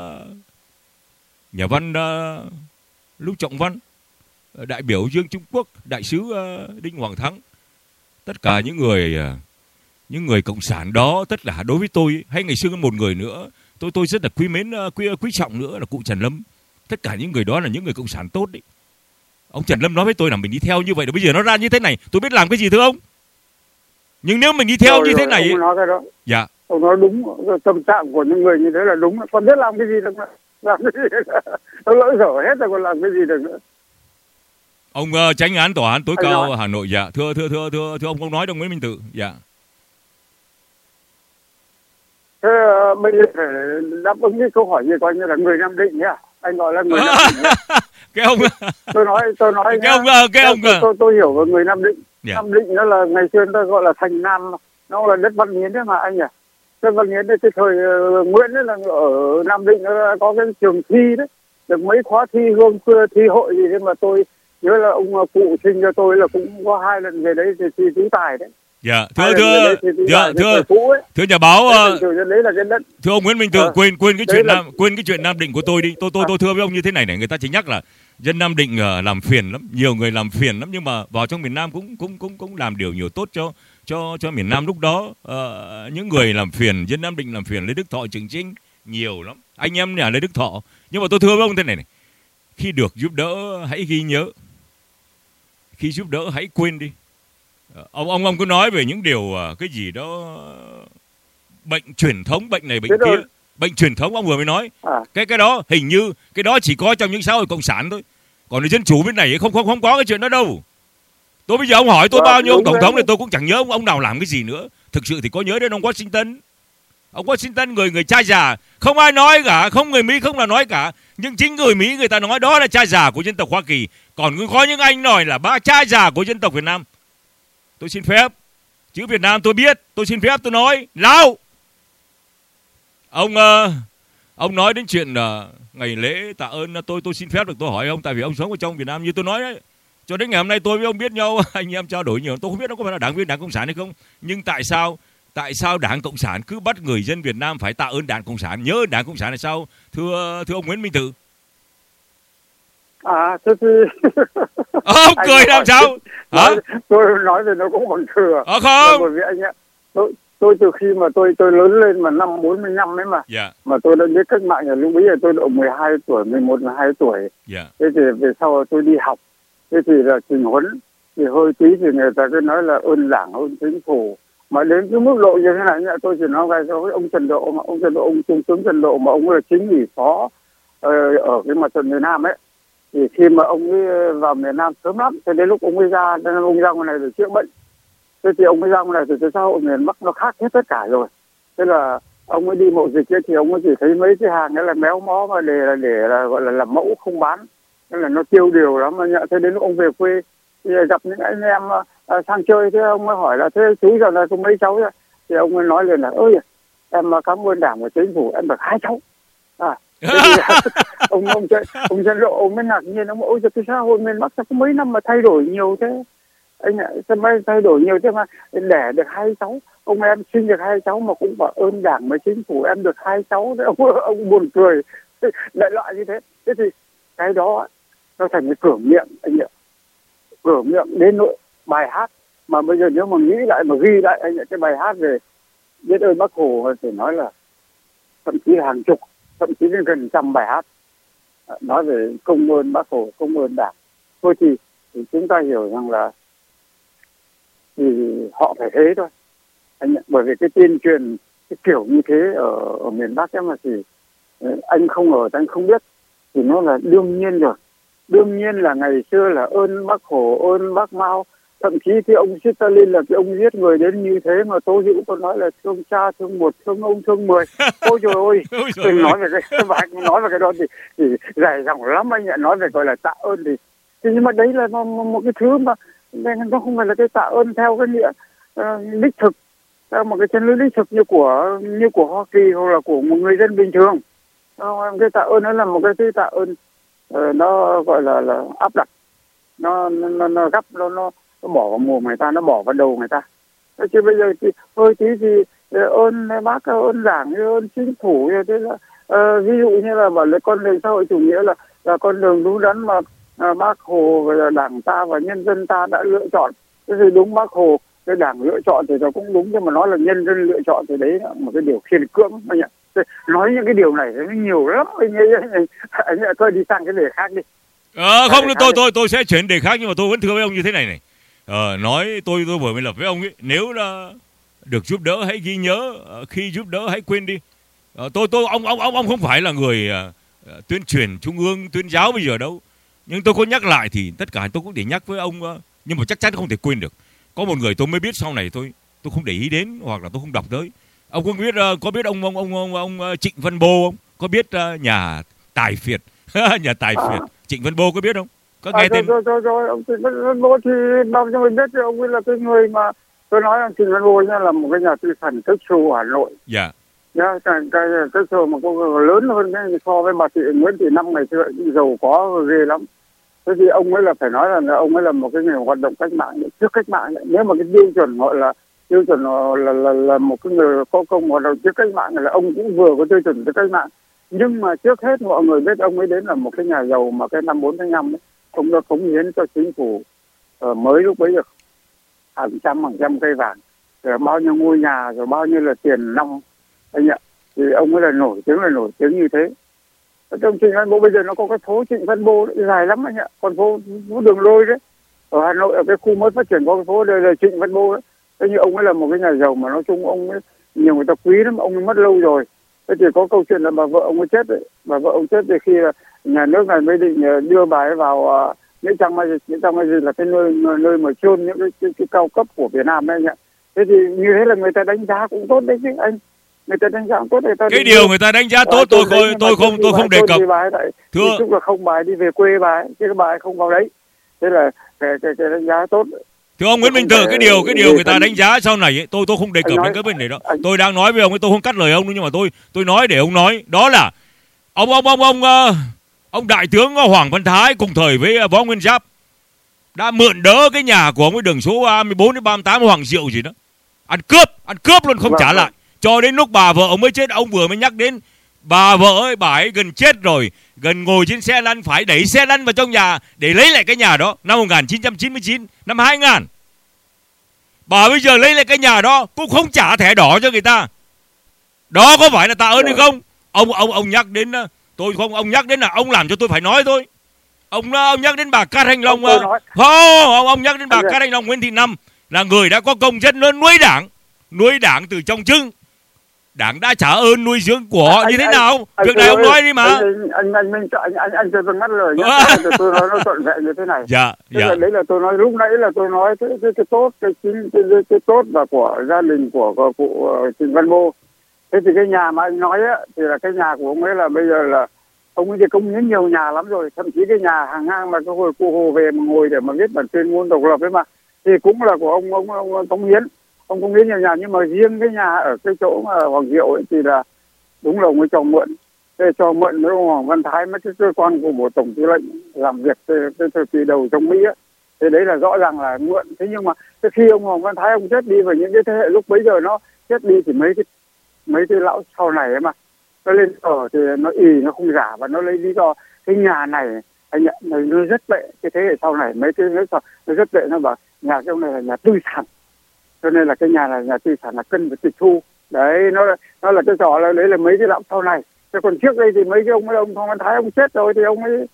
nhà văn Lưu Trọng Văn, đại biểu Dương Trung Quốc, đại sứ Đinh Hoàng Thắng, tất cả những người cộng sản đó, tất cả đối với tôi hay ngày xưa một người nữa tôi rất là quý mến, quý trọng nữa là cụ Trần Lâm. Tất cả những người đó là những người cộng sản tốt đấy. Ông Trần Lâm nói với tôi là mình đi theo như vậy, là bây giờ nó ra như thế này, tôi biết làm cái gì thưa ông. Nhưng nếu mình đi theo như thế này ông nói cái đó. Dạ. Ông nói đúng, tâm trạng của những người như thế là đúng, còn biết làm cái gì được nữa. Làm cái gì được nữa. Nó lỡ dở hết rồi còn làm cái gì được nữa. Ông chánh án tòa án tối cao Hà Nội, dạ. Thưa ông không nói đâu Nguyễn Minh Tự. Dạ. Thế bây giờ phải đáp ứng cái câu hỏi gì coi như là người Nam Định nhá. Anh gọi là người Nam Định nhá. Cái ông tôi nói tôi hiểu về người Nam Định. Yeah. Nam Định nó là ngày xưa ta gọi là thành Nam, nó là đất Văn Hiến đấy mà anh nhỉ. Đất Văn Hiến đấy, cái thời Nguyễn đấy là ở Nam Định nó có cái trường thi đấy, được mấy khóa thi hương thi hội gì, thế mà tôi nhớ là ông cụ sinh cho tôi là cũng có 2 lần về đấy thì thi tú tài đấy. Dạ, thưa nhà báo, thưa ông Nguyễn Minh Tự, quên cái chuyện Nam Định của tôi đi. Tôi thưa với ông như thế này này, người ta chỉ nhắc là dân Nam Định làm phiền lắm, nhiều người làm phiền lắm, nhưng mà vào trong miền Nam cũng làm điều nhiều tốt cho miền Nam lúc đó. Những người làm phiền, dân Nam Định làm phiền Lê Đức Thọ, Trường Trinh nhiều lắm, anh em nhà Lê Đức Thọ. Nhưng mà tôi thưa với ông thế này này, khi được giúp đỡ hãy ghi nhớ, khi giúp đỡ hãy quên đi. Ông cứ nói về những điều cái gì đó bệnh truyền thống, bệnh này bệnh kia, bệnh truyền thống ông vừa mới nói. Cái đó hình như cái đó chỉ có trong những xã hội cộng sản thôi, còn dân chủ bên này không có cái chuyện đó đâu. Tôi bây giờ ông hỏi tôi bao nhiêu ông tổng thống thì tôi cũng chẳng nhớ ông nào làm cái gì nữa. Thực sự thì có nhớ đến ông Washington. Ông Washington người cha già, không ai nói cả, không người Mỹ không là nói cả, nhưng chính người Mỹ người ta nói đó là cha già của dân tộc Hoa Kỳ, còn có những anh nói là ba cha già của dân tộc Việt Nam. Tôi xin phép, chữ Việt Nam tôi biết, tôi xin phép tôi nói Lào. Ông nói đến chuyện ngày lễ tạ ơn, tôi xin phép được tôi hỏi ông, tại vì ông sống ở trong Việt Nam như tôi nói đấy. Cho đến ngày hôm nay tôi với ông biết nhau, anh em trao đổi nhiều, tôi không biết nó có phải là đảng viên Đảng Cộng sản hay không, nhưng tại sao Đảng Cộng sản cứ bắt người dân Việt Nam phải tạ ơn Đảng Cộng sản, nhớ Đảng Cộng sản là sao? Thưa ông Nguyễn Minh Tự. Thế thì ông cười làm sao? Hả? Tôi nói thì nó cũng còn thừa. Không. Bởi vì anh ạ, tôi từ khi mà tôi lớn lên mà năm 45 ấy mà. Yeah. Mà tôi đã biết cách mạng, lúc bấy giờ tôi độ 12 tuổi, 11 12 tuổi. Yeah. Thế thì về sau tôi đi học. Thế thì là trình huấn thì hơi tí thì người ta cứ nói là ơn Đảng, ơn Chính phủ, Mà đến cái mức độ như thế này tôi chỉ nói về với ông Trần Độ, mà ông Trung tướng Trần Độ mà ông là chính ủy phó ở cái mặt trận miền Nam ấy, thì khi mà ông ấy vào miền Nam sớm lắm, thế đến lúc ông ấy ra ngoài này để chữa bệnh, thế thì ông ấy ra ngoài này thì cái xã hội miền Bắc nó khác hết tất cả rồi. Thế là ông ấy đi mậu dịch ấy, thì ông ấy chỉ thấy mấy cái hàng ấy là méo mó mà để là gọi là làm mẫu không bán, nên là nó tiêu điều lắm. Mà thế đến lúc ông về quê thì gặp những anh em sang chơi, thế ông ấy hỏi là thế chú giờ là có mấy cháu rồi, thì ông ấy nói liền là ơi em cảm ơn Đảng và Chính phủ, em được 2 cháu. Ông Trần Độ ông mới ngạc nhiên, ông ôi cái xã hội miền Bắc sao có mấy năm mà thay đổi nhiều thế anh ạ, sao mới thay đổi nhiều thế mà đẻ được 2 cháu, ông em sinh được 2 cháu mà cũng bảo ơn Đảng và Chính phủ em được 2 cháu đấy. Ông buồn cười đại loại như thế. Thế thì cái đó nó thành cái cửa miệng anh ạ, cửa miệng đến nội bài hát mà bây giờ nếu mà nghĩ lại mà ghi lại anh ạ, cái bài hát về biết ơn Bác Hồ thì nói là thậm chí là hàng chục, thậm chí đến gần 100 bài hát nói về công ơn Bác Hồ, công ơn Đảng. Thôi thì chúng ta hiểu rằng là thì họ phải thế thôi anh ạ, bởi vì cái tuyên truyền cái kiểu như thế ở miền Bắc ấy mà thì anh không ở anh không biết, thì nó là đương nhiên rồi. Đương nhiên là ngày xưa là ơn Bác Hồ, ơn Bác Mao, thậm chí thì ông Stalin là cái ông giết người đến như thế mà Tô Hữu còn nói là thương cha, thương một, thương ông, thương 10. Ôi trời ơi, tôi nói về cái bài nói về cái đó thì dài dòng lắm anh ạ, nói về gọi là tạ ơn thì nhưng mà đấy là một cái thứ mà nó không phải là cái tạ ơn theo cái nghĩa đích thực, theo một cái chân lý đích thực như của Hoa Kỳ hoặc là của một người dân bình thường. Cái tạ ơn đó là một cái tạ ơn nó gọi là áp đặt, nó gấp, nó bỏ vào mồm người ta, nó bỏ vào đầu người ta. Chứ bây giờ thì thôi tí thì ơn Bác, ơn Đảng, ơn Chính phủ, thế là ví dụ như là bảo là con đường xã hội chủ nghĩa là con đường đúng đắn mà Bác Hồ và Đảng ta và nhân dân ta đã lựa chọn. Thế thì đúng, Bác Hồ cái Đảng lựa chọn thì nó cũng đúng, nhưng mà nói là nhân dân lựa chọn thì đấy là một cái điều khiên cưỡng anh ạ. Nói những cái điều này nó nhiều lắm anh ạ. Thôi đi sang cái đề khác đi. Không, tôi sẽ chuyển đề khác, nhưng mà tôi vẫn thưa với ông như thế này. Nói tôi vừa mới lập với ông ấy, nếu là được giúp đỡ hãy ghi nhớ, khi giúp đỡ hãy quên đi. Ông không phải là người tuyên truyền trung ương, tuyên giáo bây giờ đâu, nhưng tôi có nhắc lại thì tất cả tôi cũng thể nhắc với ông, nhưng mà chắc chắn không thể quên được. Có một người tôi mới biết sau này tôi không để ý đến, hoặc là tôi không đọc tới. Ông có biết ông Trịnh Văn Bô không? Có biết nhà tài phiệt nhà tài phiệt Trịnh Văn Bô có biết không? Có nghe tên rồi ông Trịnh Văn Bô thì bao nhiêu mình biết, ông ấy là cái người mà tôi nói là Trịnh Văn Bô là một cái nhà tư sản cấp sô Hà Nội. Dạ. Cái cấp sô mà có lớn hơn cái so với bà chị Nguyễn Thị Năm ngày xưa, giàu có ghê lắm. Thế thì ông ấy là phải nói là ông ấy là một cái người hoạt động cách mạng, trước cách mạng. Nếu mà cái tiêu chuẩn gọi là tiêu chuẩn là một cái người có công hoạt động trước cách mạng, là ông cũng vừa có tiêu chuẩn trước cách mạng. Nhưng mà trước hết mọi người biết ông ấy đến là một cái nhà giàu mà cái năm 4 tháng 5 ấy, ông đã cống hiến cho chính phủ mới lúc bấy giờ hàng trăm cây vàng, rồi bao nhiêu ngôi nhà, rồi bao nhiêu là tiền nong anh ạ. Thì ông ấy là nổi tiếng như thế. Trong Trịnh Văn Bô bây giờ nó có cái phố Trịnh Văn Bô dài lắm anh ạ, còn phố Đường Lôi đấy ở Hà Nội, ở cái khu mới phát triển có cái phố đây là Trịnh Văn Bô đấy. Thế nhưng ông ấy là một cái nhà giàu mà nói chung ông ấy nhiều người ta quý lắm, ông ấy mất lâu rồi. Thế thì có câu chuyện là bà vợ ông ấy chết đấy, bà vợ ông chết thì khi nhà nước này mới định đưa bà ấy vào Nghĩa Trang Mai Dịch là cái nơi mà chôn những cái cao cấp của Việt Nam đấy anh ạ. Thế thì như thế là người ta đánh giá cũng tốt đấy chứ anh. Người ta đánh giá cũng tốt, cái điều người ta đánh giá tốt tôi không đề cập. Thưa chúc là không bài đi về quê bà ấy, chứ bà ấy không vào đấy. Thế là cái đánh giá tốt. Thưa ông Nguyễn Minh Tự, cái điều người ta đánh giá sau này ấy, tôi không đề cập đến cái vấn đề đó. Tôi đang nói với ông ấy, tôi không cắt lời ông, nhưng mà tôi nói để ông nói. Đó là ông đại tướng Hoàng Văn Thái cùng thời với Võ Nguyên Giáp đã mượn đỡ cái nhà của ông ấy đường số 14 đến 38 Hoàng Diệu gì đó, ăn cướp luôn không trả lại. Cho đến lúc bà vợ ông mới chết, ông vừa mới nhắc đến bà vợ ấy, bà ấy gần chết rồi, gần ngồi trên xe lăn, phải đẩy xe lăn vào trong nhà để lấy lại cái nhà đó năm 1999, năm 2000. Bà bây giờ lấy lại cái nhà đó cũng không trả thẻ đỏ cho người ta. Đó có phải là tạ ơn hay không? Ông nhắc đến tôi không, ông nhắc đến là ông làm cho tôi phải nói thôi. Ông nhắc đến bà Cát Thanh Long không, ông nhắc đến bà Cát Thanh Long Nguyễn Thị Năm là người đã có công rất lớn nuôi Đảng, nuôi Đảng từ trong trứng. Đảng đã trả ơn nuôi dưỡng của họ như thế nào? Việc này ông nói đi mà. Anh cho tôi ngắt lời nhé. Tôi nói nó trọn vẹn như thế này. Dạ. Đấy là tôi nói lúc nãy là tôi nói cái tốt, cái tốt và của gia đình của cụ Trịnh Văn Bô. Thế thì cái nhà mà anh nói á, thì là cái nhà của ông ấy là bây giờ là ông ấy thì công hiến nhiều nhà lắm rồi, thậm chí cái nhà hàng ngang mà cái hồi cụ Hồ về mà ngồi để mà viết bản tuyên ngôn độc lập ấy mà thì cũng là của ông công hiến. Ông công hiến nhiều nhà, nhưng mà riêng cái nhà ở cái chỗ mà Hoàng Diệu ấy thì là đúng là ông ấy cho mượn. Thế cho mượn với ông Hoàng Văn Thái, mấy cái cơ quan của Bộ Tổng Tư lệnh làm việc cái thời kỳ đầu trong Mỹ á. Thế đấy là rõ ràng là mượn. Thế nhưng mà khi ông Hoàng Văn Thái ông chết đi và những cái thế hệ lúc bấy giờ nó chết đi thì mấy cái lão sau này ấy mà nó lên ở thì nó nó không giả, và nó lấy lý do cái nhà này anh nhận nó rất tệ. Cái thế hệ sau này mấy cái nó rất tệ, nó bảo nhà trong này là nhà tư sản, cho nên là cái nhà này nhà tư sản là cân và tịch thu. Đấy, nó là cái trò là đấy là mấy cái lão sau này. Thế còn trước đây thì mấy cái ông Hoàng Văn Thái ông chết rồi thì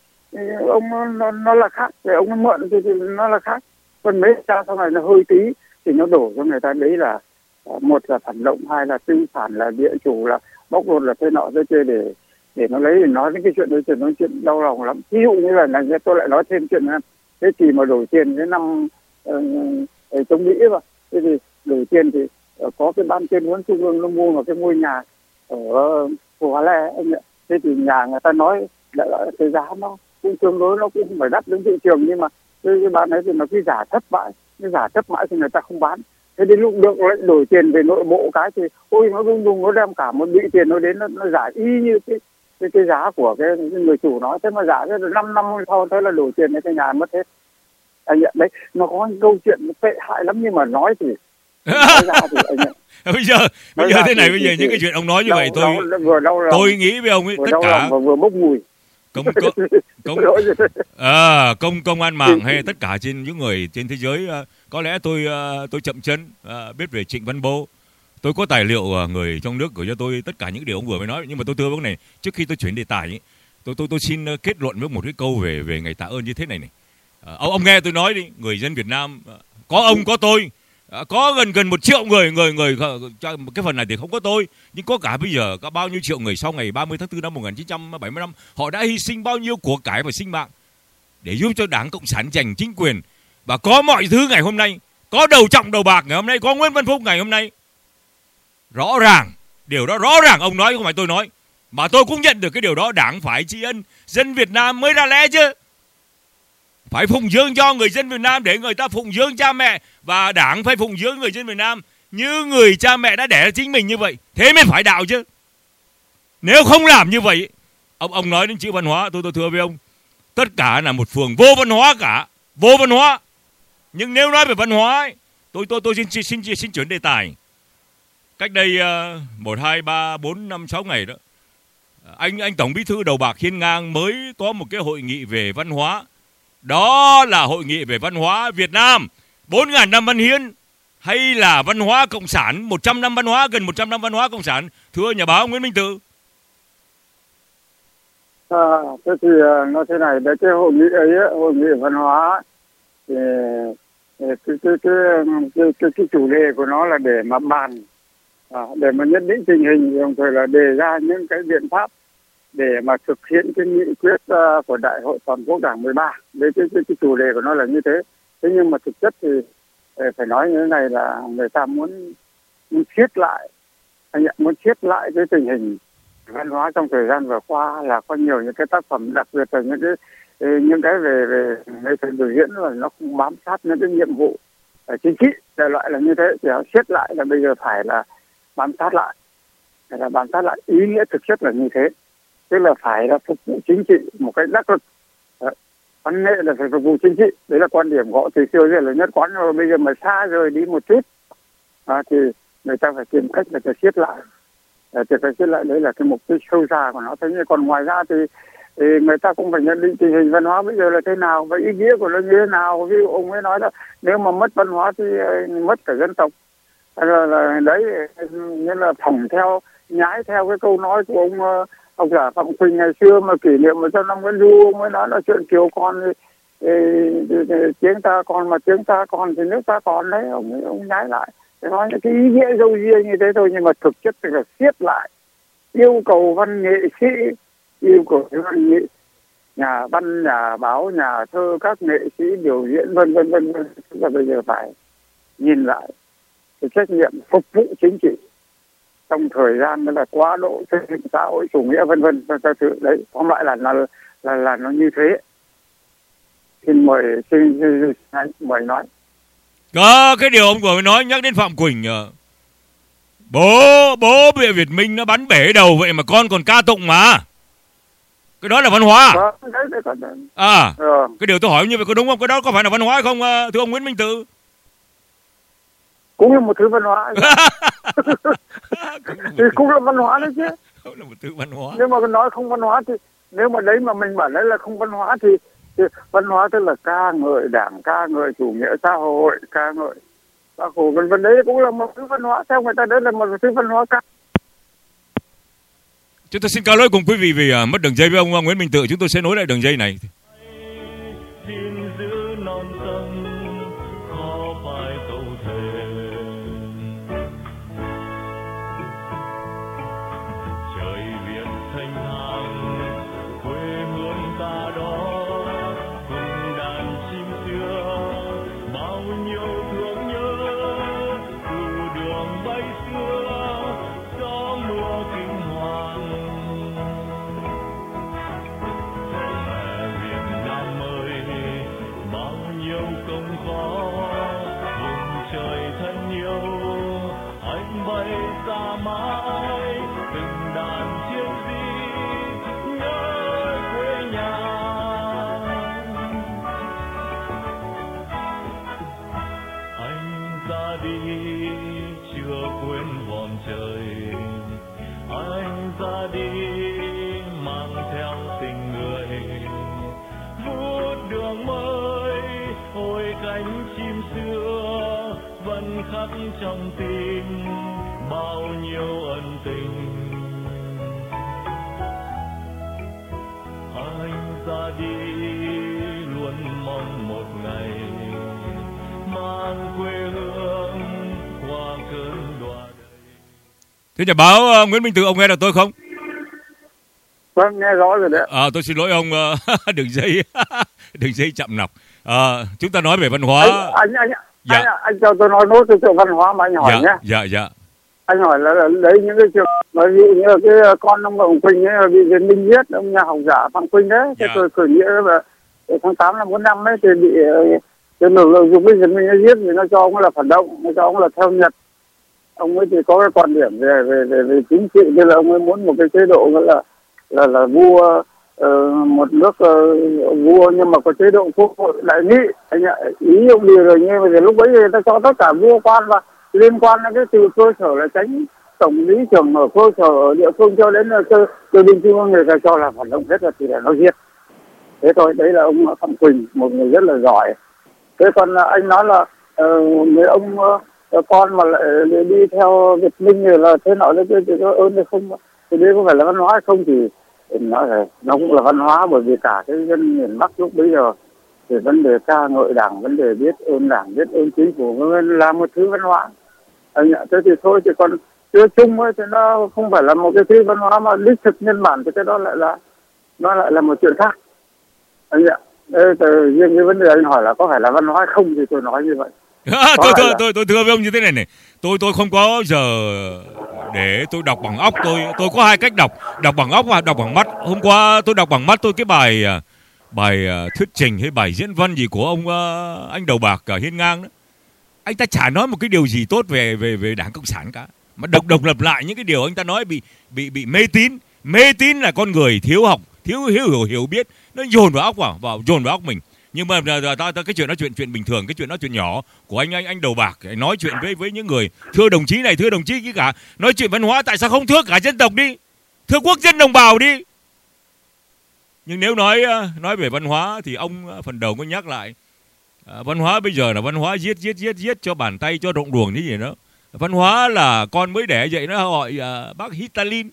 nó là khác, thì ông ấy mượn thì nó là khác. Còn mấy cha sau này nó hơi tí thì nó đổ cho người ta, đấy là một là phản động, hai là tư sản, là địa chủ, là bóc lột, là thế nọ thế kia để nó lấy, để nói đến cái chuyện đấy thì nói chuyện đau lòng lắm. Ví dụ như là tôi lại nói thêm chuyện là thế thì mà đổi tiền cái năm chống Mỹ mà, thế thì đổi tiền thì có cái ban tuyên huấn trung ương nó mua một cái ngôi nhà ở Hồ Hóa Lê anh ạ. Thế thì nhà người ta nói là cái giá nó cũng tương đối, nó cũng không phải đắt đến thị trường, nhưng mà cái bán ấy thì nó cứ giả thấp mãi thì người ta không bán. Thế đến lúc được đổi tiền về nội bộ cái thì ôi nó đùng nó đem cả một bị tiền nó đến, nó giả y như cái giá của cái người chủ nói. Thế mà giả thế là 5 năm sau thế là đổi tiền cái nhà mất hết. Anh nhận đấy, nó có những câu chuyện tệ hại lắm, nhưng mà nói thì nói ra thì anh nhận. Bây giờ thế này, bây giờ những cái chuyện ông nói như vậy tôi nghĩ với ông ấy tất cả vừa bốc mùi. Công an mạng hay tất cả trên những người trên thế giới, có lẽ tôi chậm chân biết về Trịnh Văn Bô. Tôi có tài liệu người trong nước gửi cho tôi tất cả những điều ông vừa mới nói, nhưng mà tôi thưa ông này, trước khi tôi chuyển đề tài ấy, tôi xin kết luận với một cái câu về ngày tạ ơn như thế này này. Ông nghe tôi nói đi, người dân Việt Nam có ông có tôi, có gần 1 triệu người cái phần này thì không có tôi, nhưng có cả bây giờ có bao nhiêu triệu người sau ngày 30 tháng 4 năm 1975, họ đã hy sinh bao nhiêu của cải và sinh mạng để giúp cho Đảng Cộng sản giành chính quyền, và có mọi thứ ngày hôm nay, có đầu trọng đầu bạc ngày hôm nay, có Nguyễn Văn Phúc ngày hôm nay. Rõ ràng, điều đó rõ ràng ông nói không phải tôi nói, mà tôi cũng nhận được cái điều đó. Đảng phải tri ân dân Việt Nam mới ra lẽ chứ, phải phụng dưỡng cho người dân Việt Nam để người ta phụng dưỡng cha mẹ, và Đảng phải phụng dưỡng người dân Việt Nam như người cha mẹ đã đẻ ra chính mình như vậy, thế mới phải đạo chứ. Nếu không làm như vậy, ông nói đến chữ văn hóa, tôi thưa với ông, tất cả là một phường vô văn hóa cả, vô văn hóa. Nhưng nếu nói về văn hóa ấy, tôi xin chuyển đề tài. Cách đây 1, 2, 3, 4, 5, 6 ngày đó, anh Tổng Bí thư đầu bạc hiên ngang mới có một cái hội nghị về văn hóa. Đó là hội nghị về văn hóa Việt Nam 4.000 năm văn hiến, hay là văn hóa cộng sản 100 năm văn hóa, gần 100 năm văn hóa cộng sản, thưa nhà báo Nguyễn Minh Tự? Thế thì nó thế này, đấy, cái hội nghị ấy, hội nghị văn hóa thì cái chủ đề của nó là để mà bàn, để mà nhận định tình hình, đồng thời là đề ra những cái biện pháp để mà thực hiện cái nghị quyết của Đại hội Toàn quốc Đảng 13. Đấy, cái chủ đề của nó là như thế. Thế nhưng mà thực chất thì phải nói như thế này là người ta muốn siết lại, muốn siết lại cái tình hình văn hóa trong thời gian vừa qua, là có nhiều những cái tác phẩm, đặc biệt là những cái về nghệ thuật biểu diễn là nó không bám sát những cái nhiệm vụ chính trị, đại loại là như thế. Thì họ siết lại là bây giờ phải là bám sát lại, ý nghĩa thực chất là như thế, tức là phải là phục vụ chính trị một cách đắc lực. Văn nghệ là phải phục vụ chính trị, đấy là quan điểm của họ từ xưa giờ là nhất quán, rồi bây giờ mà xa rời đi một chút thì người ta phải tìm cách là phải siết lại, đấy là cái mục tiêu sâu xa của nó. Thế nhưng còn ngoài ra thì người ta cũng phải nhận định tình hình văn hóa bây giờ là thế nào và ý nghĩa của nó như thế nào. Ví dụ ông ấy nói là nếu mà mất văn hóa thì mất cả dân tộc, là đấy, như là phỏng theo, nhái theo cái câu nói của ông giả Phạm Quỳnh ngày xưa mà kỷ niệm 100 năm Nguyễn Du. Ông ấy nói là chuyện kiều con thì tiếng ta còn, mà tiếng ta còn thì nước ta còn, đấy, ông nhái lại. nói những cái ý nghĩa dâu ria như thế thôi, nhưng mà thực chất là siết lại, yêu cầu văn nghệ sĩ, yêu cầu văn nghệ nhà văn, nhà báo, nhà thơ, các nghệ sĩ biểu diễn vân vân vân vân. Chúng ta bây giờ phải nhìn lại cái trách nhiệm phục vụ chính trị trong thời gian đó là quá độ xây dựng xã hội chủ nghĩa vân vân. Đấy tóm lại là nó như thế. Xin mời nói. Có cái điều ông vừa nói nhắc đến Phạm Quỳnh, bố bị Việt Minh nó bắn bể đầu vậy mà con còn ca tụng mà. Cái đó là văn hóa. Cái điều tôi hỏi như vậy có đúng không? Cái đó có phải là văn hóa không thưa ông Nguyễn Minh Tự? Cũng là một thứ văn hóa. Thì cũng là văn hóa đấy chứ. Cũng là một thứ văn hóa. Nếu mà nói không văn hóa thì, nếu mà đấy mà mình bảo đấy là không văn hóa thì văn hóa tức là ca ngợi Đảng, ca ngợi chủ nghĩa xã hội, ca ngợi Bác Hồ vân vân, đấy cũng là một thứ văn hóa. Theo người ta đấy là một thứ văn hóa ca. Chúng tôi xin cáo lỗi cùng quý vị vì mất đường dây với ông Nguyễn Minh Tự. Chúng tôi sẽ nối lại đường dây này. Xin giữ non sông khó phải tâu thề, trời Việt thanh thang quê hương ta đó, cùng đàn chim xưa bao nhiêu thương nhớ, từ đường bay xưa gió mưa kinh hoàng. Mẹ Việt Nam ơi, bao nhiêu công khó vùng trời thân yêu, anh bay xa mãi từng đàn chiến sĩ nhớ quê nhà. Anh ra đi chưa quên vòm trời, anh ra đi mang theo tình người, vút đường mới ôi cánh chim xưa vẫn khắc trong tim bao nhiêu ân tình. Anh ra đi luôn mong một ngày mang quê hương qua cơn đọa đầy. Thưa nhà báo Nguyễn Minh Tự, ông nghe được tôi không? Vâng, nghe rõ rồi đấy. Tôi xin lỗi ông, đường dây chậm nọc. Chúng ta nói về văn hóa. Anh cho tôi nói nốt cái chuyện văn hóa mà anh hỏi nhé. Dạ. Anh hỏi là lấy những cái chuyện nói ví dụ như là cái con ông Phạm Quỳnh ấy bị Việt Minh giết, ông nhà học giả Phạm Quỳnh đấy. Thế tôi khởi nghĩa là tháng 8 năm 45 ấy thì bị cái lực lượng dùng cái Việt Minh nó giết thì nó cho ông là phản động, nó cho ông là theo Nhật. Ông ấy thì có cái quan điểm về chính trị, tức là ông ấy muốn một cái chế độ gọi là vua, một nước vua nhưng mà có chế độ quốc hội đại nghị. Anh ạ, ý ông điều rồi, nhưng mà lúc bấy người ta cho tất cả vua quan và liên quan đến cái từ cơ sở là tránh tổng lý trưởng ở cơ sở ở địa phương cho đến cơ binh trung ương, người ta cho là phản động hết là thì là nó giết. Thế thôi, đấy là ông Phạm Quỳnh, một người rất là giỏi. Thế còn anh nói là người ông con mà lại đi theo Việt Minh rồi là thế nọ đấy thì có ơn hay không, thì đấy có phải là văn hóa hay không thì nói là nó cũng là văn hóa, bởi vì cả cái dân miền Bắc lúc bây giờ thì vấn đề ca ngợi Đảng, vấn đề biết ơn Đảng, biết ơn chính phủ là một thứ văn hóa. Anh ạ, thế thì thôi, thì còn chưa chung ấy thì nó không phải là một cái thứ văn hóa mà đích thực nhân bản, thì cái đó lại là một chuyện khác. Anh ạ, riêng cái vấn đề anh hỏi là có phải là văn hóa hay không thì tôi nói như vậy. Tôi thưa với ông như thế này, tôi không có giờ để tôi đọc bằng óc. Tôi có hai cách đọc bằng óc và đọc bằng mắt. Hôm qua tôi đọc bằng mắt tôi cái bài thuyết trình hay bài diễn văn gì của ông anh đầu bạc Hiên Ngang đó. Anh ta chả nói một cái điều gì tốt về Đảng Cộng sản cả, mà độc lập lại những cái điều anh ta nói bị mê tín là con người thiếu học, thiếu hiểu biết, nó dồn vào óc mình. Nhưng mà cái chuyện đó chuyện bình thường, cái chuyện đó chuyện nhỏ của anh đầu bạc, nói chuyện với những người thưa đồng chí này, thưa đồng chí kia cả, nói chuyện văn hóa tại sao không thưa cả dân tộc đi, thưa quốc dân đồng bào đi. Nhưng nếu nói về văn hóa thì ông phần đầu có nhắc lại văn hóa bây giờ là văn hóa giết cho bàn tay, cho rộng ruồng như gì đó. Văn hóa là con mới đẻ vậy nó gọi bác Stalin.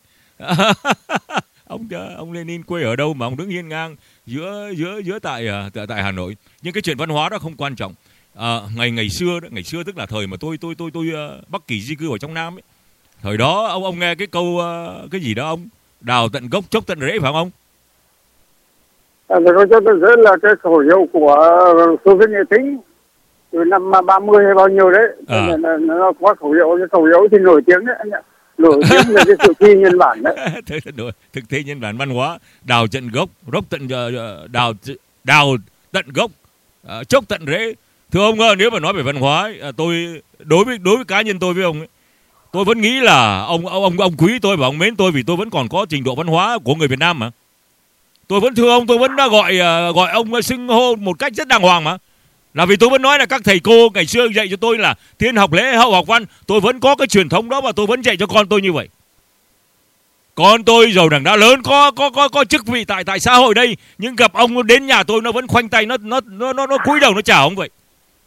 Ông Lenin quê ở đâu mà ông đứng hiên ngang giữa tại Hà Nội. Nhưng cái chuyện văn hóa đó không quan trọng. ngày xưa tức là thời mà tôi Bắc Kỳ di cư ở trong Nam ấy. Thời đó ông nghe cái câu cái gì đó ông, đào tận gốc chốc tận rễ phải không ông? Câu chốc tận rễ là cái khẩu hiệu của Xô Viết Nghệ Tĩnh từ năm 30 hay bao nhiêu đấy. Nó có khẩu hiệu thì nổi tiếng đấy anh ạ. Nổi tiếng về cái sự thi nhân bản đấy. Thực thi nhân bản văn hóa, đào tận gốc, đào tận gốc, chốc tận rễ. Thưa ông, nếu mà nói về văn hóa, tôi đối với cá nhân tôi với ông ấy, tôi vẫn nghĩ là ông quý tôi và ông mến tôi vì tôi vẫn còn có trình độ văn hóa của người Việt Nam mà. Tôi vẫn thưa ông, tôi vẫn đã gọi ông xưng hô một cách rất đàng hoàng mà. Là vì tôi vẫn nói là các thầy cô ngày xưa dạy cho tôi là tiên học lễ hậu học văn, tôi vẫn có cái truyền thống đó và tôi vẫn dạy cho con tôi như vậy. Con tôi giàu đẳng đã lớn, có chức vị tại xã hội đây, nhưng gặp ông đến nhà tôi nó vẫn khoanh tay, nó cúi đầu nó chào ông vậy.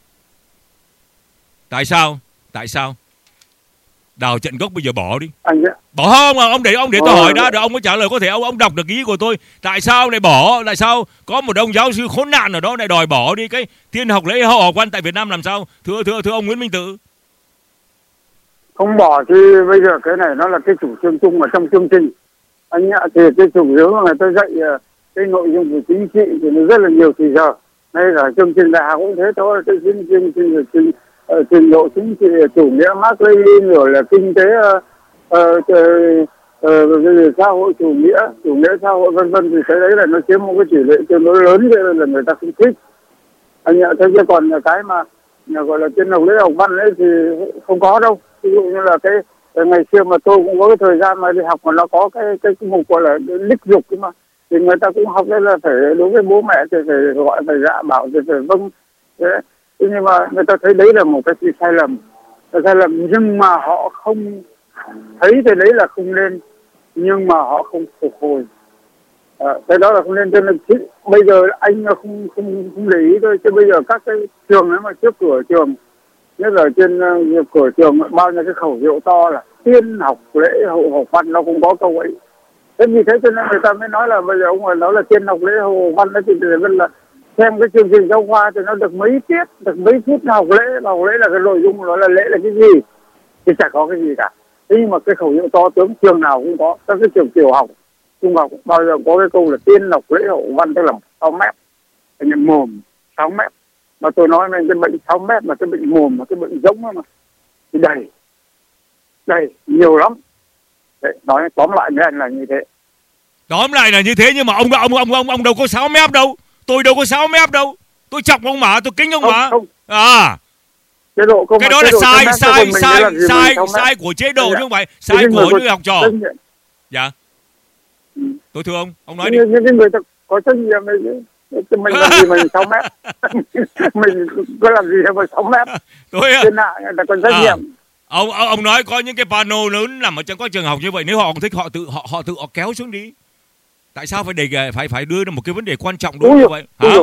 Tại sao? Đào tận gốc bây giờ bỏ đi. Bỏ không? Ông để tôi hỏi đã, rồi ông có trả lời, có thể ông đọc được ý của tôi. Tại sao lại bỏ? Tại sao có một ông giáo sư khốn nạn ở đó lại đòi bỏ đi cái tiên học lễ hậu học văn tại Việt Nam làm sao? Thưa ông Nguyễn Minh Tự. Không bỏ thì bây giờ cái này nó là cái chủ trương chung ở trong chương trình. Anh ạ, thì cái chủ yếu mà người ta dạy cái nội dung của chính trị thì nó rất là nhiều thì giờ. Đây là chương trình đại học cũng thế thôi, cái trình độ chính trị chủ nghĩa Mác Lênin rồi là kinh tế xã hội chủ nghĩa xã hội vân vân, thì cái đấy là nó chiếm một cái tỷ lệ tương đối lớn cho nên là người ta không thích. Anh ạ, thế chứ còn cái mà gọi là tiên học lễ học văn ấy thì không có đâu. Ví dụ như là cái ngày xưa mà tôi cũng có cái thời gian mà đi học mà nó có cái mục gọi là lịch dục ấy mà, thì người ta cũng học đấy là phải đối với bố mẹ thì phải gọi phải dạ bảo thì phải vâng. Thế nhưng mà người ta thấy đấy là một cái gì sai lầm, nhưng mà họ không thấy thì đấy là không nên, nhưng mà họ không phục hồi. Cái đó là không nên. Cho nên bây giờ anh không để ý thôi, chứ bây giờ các cái trường ấy mà trước cửa trường, nhất là trên cửa trường bao nhiêu cái khẩu hiệu to là tiên học lễ hậu học văn, nó cũng có câu ấy. Thế vì thế cho nên người ta mới nói là bây giờ ông nói là tiên học lễ hậu học văn, thì là xem cái chương trình giáo khoa thì nó được mấy tiết, được mấy phút học lễ, và học lễ là cái nội dung của nó là lễ là cái gì thì chả có cái gì cả. Thế nhưng mà cái khẩu hiệu to tướng trường nào cũng có, các cái trường tiểu học, trung học bao giờ có cái câu là tiên học lễ hậu văn, tức là 6 mét, cái mồm 6 mét. Mà tôi nói là cái bệnh 6 mét mà cái bệnh mồm mà cái bệnh giống mà thì đầy nhiều lắm. Đấy, nói tóm lại với anh là như thế. Tóm lại là như thế, nhưng mà ông đâu có 6 mét đâu. Tôi đâu có 6 mét đâu. Tôi chọc ông mà, tôi kính ông mà. Không. Cái đó là sai của chế độ chứ không phải sai của những học trò. Dạ. Tôi thưa ông nói đi. Những người ta có trách nhiệm này chứ. Mình làm gì mà 6 mét. Mình có làm gì mà 6 mét. Trên nạn người ta còn trách nhiệm. Ông nói có những cái pano lớn nằm ở trong các trường học như vậy, nếu họ không thích họ tự kéo xuống đi. Tại sao phải đưa ra một cái vấn đề quan trọng đúng như vậy?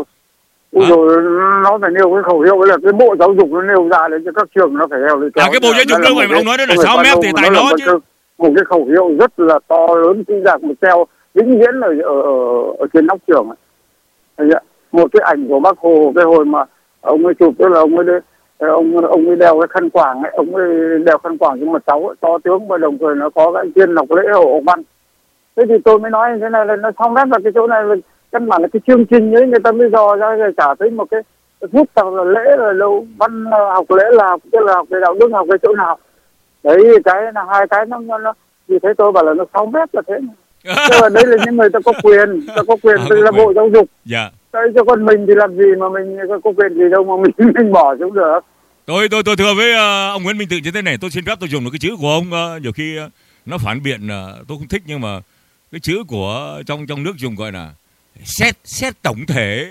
Rồi nó phải nêu cái khẩu hiệu là cái bộ giáo dục nó nêu ra để cho các trường nó phải theo. Cái bộ giáo dục đâu mà ông nói đó là 6 mét thì tại nó chứ. Một cái khẩu hiệu rất là to lớn, chính xác một treo vĩnh viễn ở trên nóc trường ấy. Một cái ảnh của Bác Hồ cái hồi mà ông ấy chụp, tức là ông ấy đeo cái khăn quàng ấy, ông ấy đeo khăn quàng nhưng mà cháu ấy, to tướng, và đồng thời nó có cái tiên học lễ hậu văn. Thế thì tôi mới nói thế này là nó xong hết, và cái chỗ này là căn bản là cái chương trình ấy người ta mới dò ra, rồi chả thấy một cái phút nào là lễ là đâu, văn học lễ là học, tức là học về đạo đức, học về chỗ nào. Đấy, cái là hai cái nó như thế. Tôi bảo là nó 6 mét là thế. Tức là đấy là những người ta có quyền tức là Bộ Giáo dục. Dạ. Đấy, cho con mình thì làm gì mà mình có quyền gì đâu mà mình bỏ xuống được. Tôi thừa với ông Nguyễn Minh Tự như thế này, tôi xin phép tôi dùng được cái chữ của ông, nhiều khi nó phản biện tôi không thích, nhưng mà cái chữ của trong nước dùng gọi là xét tổng thể.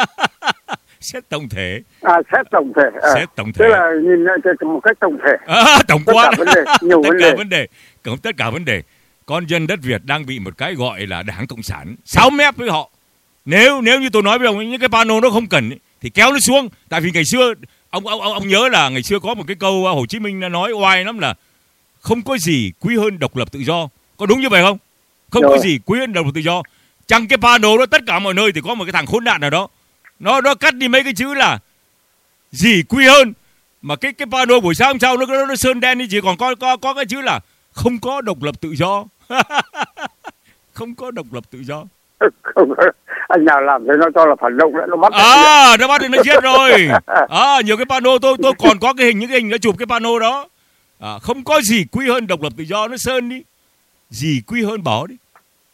Xét tổng thể. Xét tổng thể. Xét tổng thể. Tức là nhìn một cách tổng thể. Tổng quan. Tất cả vấn đề, nhiều tất cả vấn đề. Con dân đất Việt đang bị một cái gọi là Đảng Cộng sản 6 mét với họ. Nếu như tôi nói với ông những cái pano nó không cần thì kéo nó xuống. Tại vì ngày xưa ông nhớ là ngày xưa có một cái câu Hồ Chí Minh nói oai lắm là không có gì quý hơn độc lập tự do. Có đúng như vậy không? Không có gì quý hơn độc lập tự do. Chẳng cái pano đó tất cả mọi nơi thì có một cái thằng khốn nạn nào đó. Nó cắt đi mấy cái chữ là Gì quý hơn mà cái pano buổi sáng hôm sau nó sơn đen đi, chỉ còn có cái chữ là không có độc lập tự do. Không có độc lập tự do. Không, anh nào làm thế nó cho là phản động đấy, nó bắt. Nó bắt thì nó giết rồi. Nhiều cái pano tôi còn có những cái hình nó chụp cái pano đó. Không có gì quý hơn độc lập tự do, nó sơn đi. Gì quý hơn bỏ đi.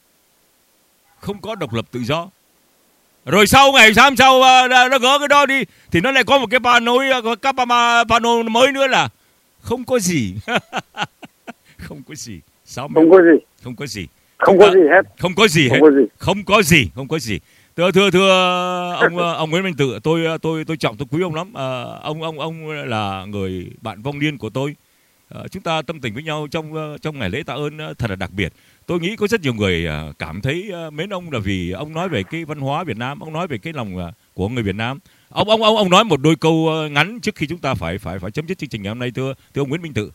Không có độc lập tự do. Rồi sau ngày sáng sau nó gỡ cái đó đi thì nó lại có một cái pano mới nữa là không có gì. Không có gì. Sao không có gì. Không có gì. Không có gì hết. Không có gì hết. Không có gì. Thưa ông Nguyễn Minh Tự, tôi trọng, tôi quý ông lắm. Ông là người bạn vong niên của tôi. Chúng ta tâm tình với nhau trong ngày lễ tạ ơn thật là đặc biệt. Tôi nghĩ có rất nhiều người cảm thấy mến ông là vì ông nói về cái văn hóa Việt Nam, ông nói về cái lòng của người Việt Nam. Ông nói một đôi câu ngắn trước khi chúng ta phải chấm dứt chương trình ngày hôm nay, thưa ông Nguyễn Minh Tự.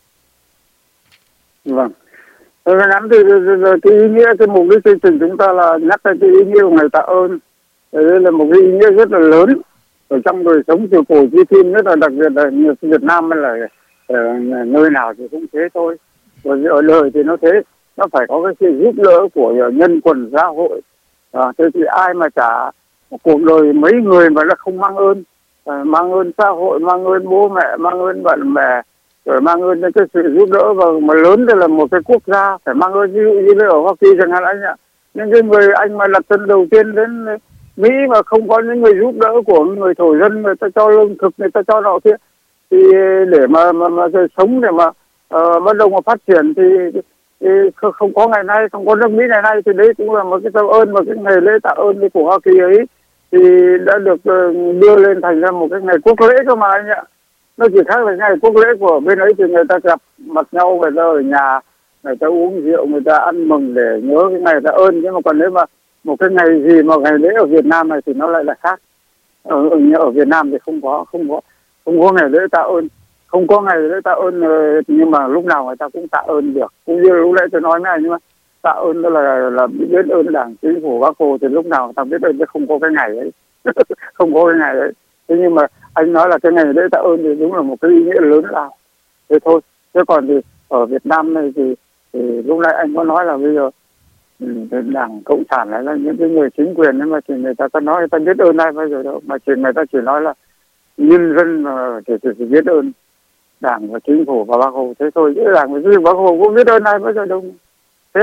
Vâng. Ngắn thì cái ý nghĩa, cái mục đích chương trình chúng ta là nhắc tới cái ý nghĩa của ngày tạ ơn. Đây là một cái ý nghĩa rất là lớn ở trong đời sống từ cổ chí kim, rất là đặc biệt là Việt Nam hay là nơi nào thì cũng thế thôi. Và ở đời thì nó thế, nó phải có cái sự giúp đỡ của nhân quần xã hội. Thế thì ai mà trả một cuộc đời mấy người mà nó không mang ơn xã hội, mang ơn bố mẹ, mang ơn bạn bè, rồi mang ơn những cái sự giúp đỡ, và mà lớn đây là một cái quốc gia phải mang ơn. Ví dụ như ở Hoa Kỳ chẳng hạn anh ạ, những cái người anh mà đặt chân đầu tiên đến Mỹ mà không có những người giúp đỡ của người thổ dân, người ta cho lương thực, người ta cho nọ kia, thì để mà sống, để mà bắt đầu mà phát triển thì không có ngày nay, không có nước Mỹ ngày nay, thì đấy cũng là một cái tạ ơn. Mà cái ngày lễ tạ ơn của Hoa Kỳ ấy thì đã được đưa lên thành ra một cái ngày quốc lễ cơ mà anh ạ. Nó chỉ khác là ngày quốc lễ của bên ấy thì người ta gặp mặt nhau, người ta ở nhà, người ta uống rượu, người ta ăn mừng để nhớ cái ngày tạ ơn. Nhưng mà còn nếu mà một cái ngày gì mà ngày lễ ở Việt Nam này thì nó lại là khác. Ở Việt Nam thì không có ngày lễ tạ ơn, không có ngày lễ tạ ơn, nhưng mà lúc nào người ta cũng tạ ơn được. Cũng như lúc nãy tôi nói này, nhưng mà tạ ơn đó là biết ơn Đảng, Chính phủ, Bác Hồ thì lúc nào người ta biết ơn, chứ không có cái ngày ấy. Không có cái ngày ấy. Thế nhưng mà anh nói là cái ngày lễ tạ ơn thì đúng là một cái ý nghĩa lớn lao. Thế thôi. Thế còn thì ở Việt Nam này thì lúc nãy anh có nói là bây giờ Đảng Cộng sản là những cái người chính quyền ấy, mà chỉ người ta có nói người ta biết ơn ai bao giờ đâu, mà người ta chỉ nói là nhân dân mà chỉ biết ơn Đảng và Chính phủ và Bác Hồ thế thôi, chứ Đảng và Chính phủ Bác Hồ cũng biết ơn ai bao giờ đâu. Thế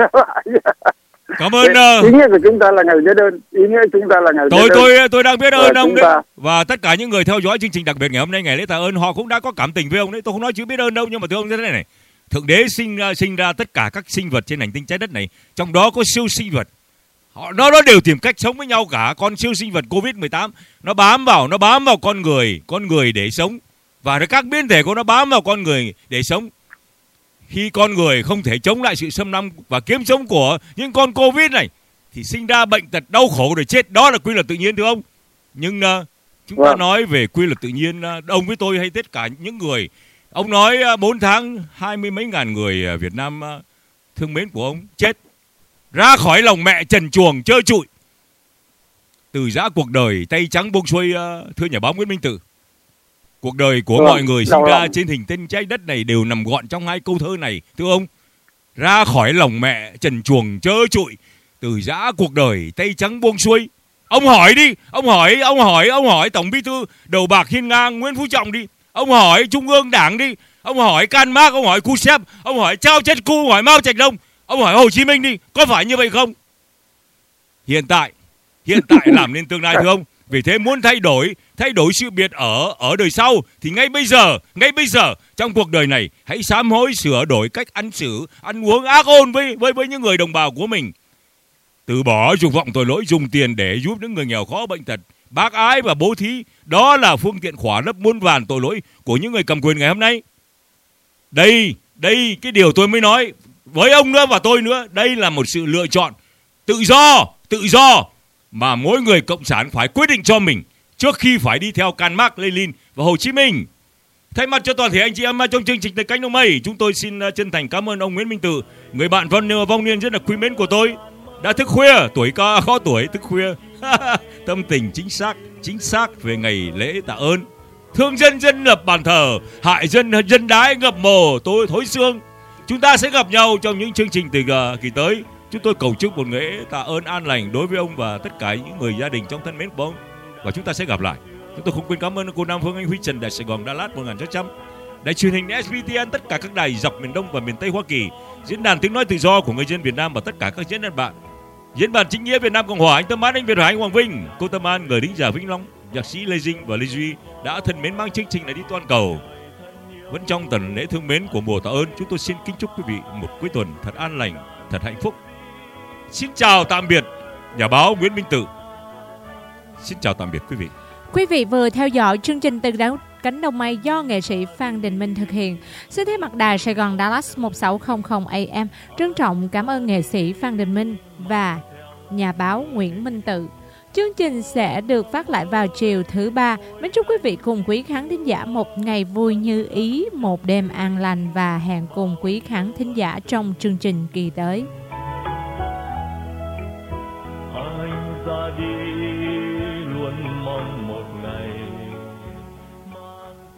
cảm ơn. Ý nghĩa của chúng ta là ngày biết ơn, ý nghĩa chúng ta là ngày biết ơn. Tôi đang biết ơn ông đấy. Và tất cả những người theo dõi chương trình đặc biệt ngày hôm nay ngày lễ tạ ơn, họ cũng đã có cảm tình với ông đấy. Tôi không nói chữ biết ơn đâu, nhưng mà thưa ông thế này, Thượng Đế sinh ra tất cả các sinh vật trên hành tinh trái đất này, trong đó có siêu sinh vật. Nó đều tìm cách sống với nhau cả. Con siêu sinh vật Covid-18 nó bám vào con người để sống, và các biến thể của nó bám vào con người để sống. Khi con người không thể chống lại sự xâm lăng và kiếm sống của những con Covid này thì sinh ra bệnh tật, đau khổ rồi chết. Đó là quy luật tự nhiên, thưa ông. Nhưng chúng ta nói về quy luật tự nhiên, ông với tôi hay tất cả những người, ông nói 4 tháng 20 mấy ngàn người Việt Nam thương mến của ông chết ra khỏi lòng mẹ trần truồng trơ trụi, từ giã cuộc đời tay trắng buông xuôi. Thưa nhà báo Nguyễn Minh Tự, cuộc đời của mọi người sinh ra trên hành tinh trái đất này đều nằm gọn trong hai câu thơ này, thưa ông. Ra khỏi lòng mẹ trần truồng trơ trụi, từ giã cuộc đời tay trắng buông xuôi. Ông hỏi đi, ông hỏi Tổng Bí thư đầu bạc hiên ngang Nguyễn Phú Trọng đi, ông hỏi Trung ương Đảng đi, ông hỏi Can Mác, ông hỏi Khrushchev, ông hỏi Chao Chescu, ông hỏi Mao Trạch Đông, ông hỏi Hồ Chí Minh đi, có phải như vậy không? Hiện tại làm nên tương lai, thưa ông. Vì thế muốn thay đổi sự biệt ở đời sau thì ngay bây giờ trong cuộc đời này hãy sám hối sửa đổi cách ăn uống ác ôn với những người đồng bào của mình. Từ bỏ dục vọng tội lỗi, dùng tiền để giúp những người nghèo khó bệnh tật, bác ái và bố thí, đó là phương tiện khỏa lấp muôn vàn tội lỗi của những người cầm quyền ngày hôm nay. Đây cái điều tôi mới nói với ông nữa và tôi nữa, đây là một sự lựa chọn tự do mà mỗi người cộng sản phải quyết định cho mình trước khi phải đi theo Can Mác, Lenin và Hồ Chí Minh. Thay mặt cho toàn thể anh chị em trong chương trình Từ Cánh Đồng Mây, chúng tôi xin chân thành cảm ơn ông Nguyễn Minh Tự, người bạn vong niên rất là quý mến của tôi, đã thức khuya, tuổi có tuổi thức khuya, tâm tình chính xác về ngày lễ tạ ơn. thương dân dân lập bàn thờ, hại dân dân đái ngập mồ tôi thối xương. Chúng ta sẽ gặp nhau trong những chương trình từ kỳ tới. Chúng tôi cầu chúc một lễ tạ ơn an lành đối với ông và tất cả những người gia đình trong thân mến của ông. Và chúng ta sẽ gặp lại. Chúng tôi không quên cảm ơn cô Nam Phương Anh Huy Trần, Đài Sài Gòn Đà Lạt 1900, đài truyền hình SBTN, tất cả các đài dọc miền Đông và miền Tây Hoa Kỳ, diễn đàn tiếng nói tự do của người dân Việt Nam và tất cả các diễn đàn bạn. Diễn đàn chính nghĩa Việt Nam Cộng Hòa, anh Tâm An, anh Việt Hải, anh Hoàng Vinh, cô Tâm An, người lính giả Vĩnh Long, nhạc sĩ Lê Dinh và Lê Duy đã thân mến mang chương trình này đi toàn cầu. Vẫn trong tuần lễ thương mến của mùa tạ ơn, chúng tôi xin kính chúc quý vị một cuối tuần thật an lành, thật hạnh phúc. Xin chào tạm biệt nhà báo Nguyễn Minh Tự. Xin chào tạm biệt quý vị. Quý vị vừa theo dõi chương trình Từ Cánh Đồng Mây do nghệ sĩ Phan Đình Minh thực hiện. Xin thay mặt đài Sài Gòn Dallas 1600 AM trân trọng cảm ơn nghệ sĩ Phan Đình Minh và nhà báo Nguyễn Minh Tự. Chương trình sẽ được phát lại vào chiều thứ Ba. Mến chúc quý vị cùng quý khán thính giả một ngày vui như ý, một đêm an lành và hẹn cùng quý khán thính giả trong chương trình kỳ tới.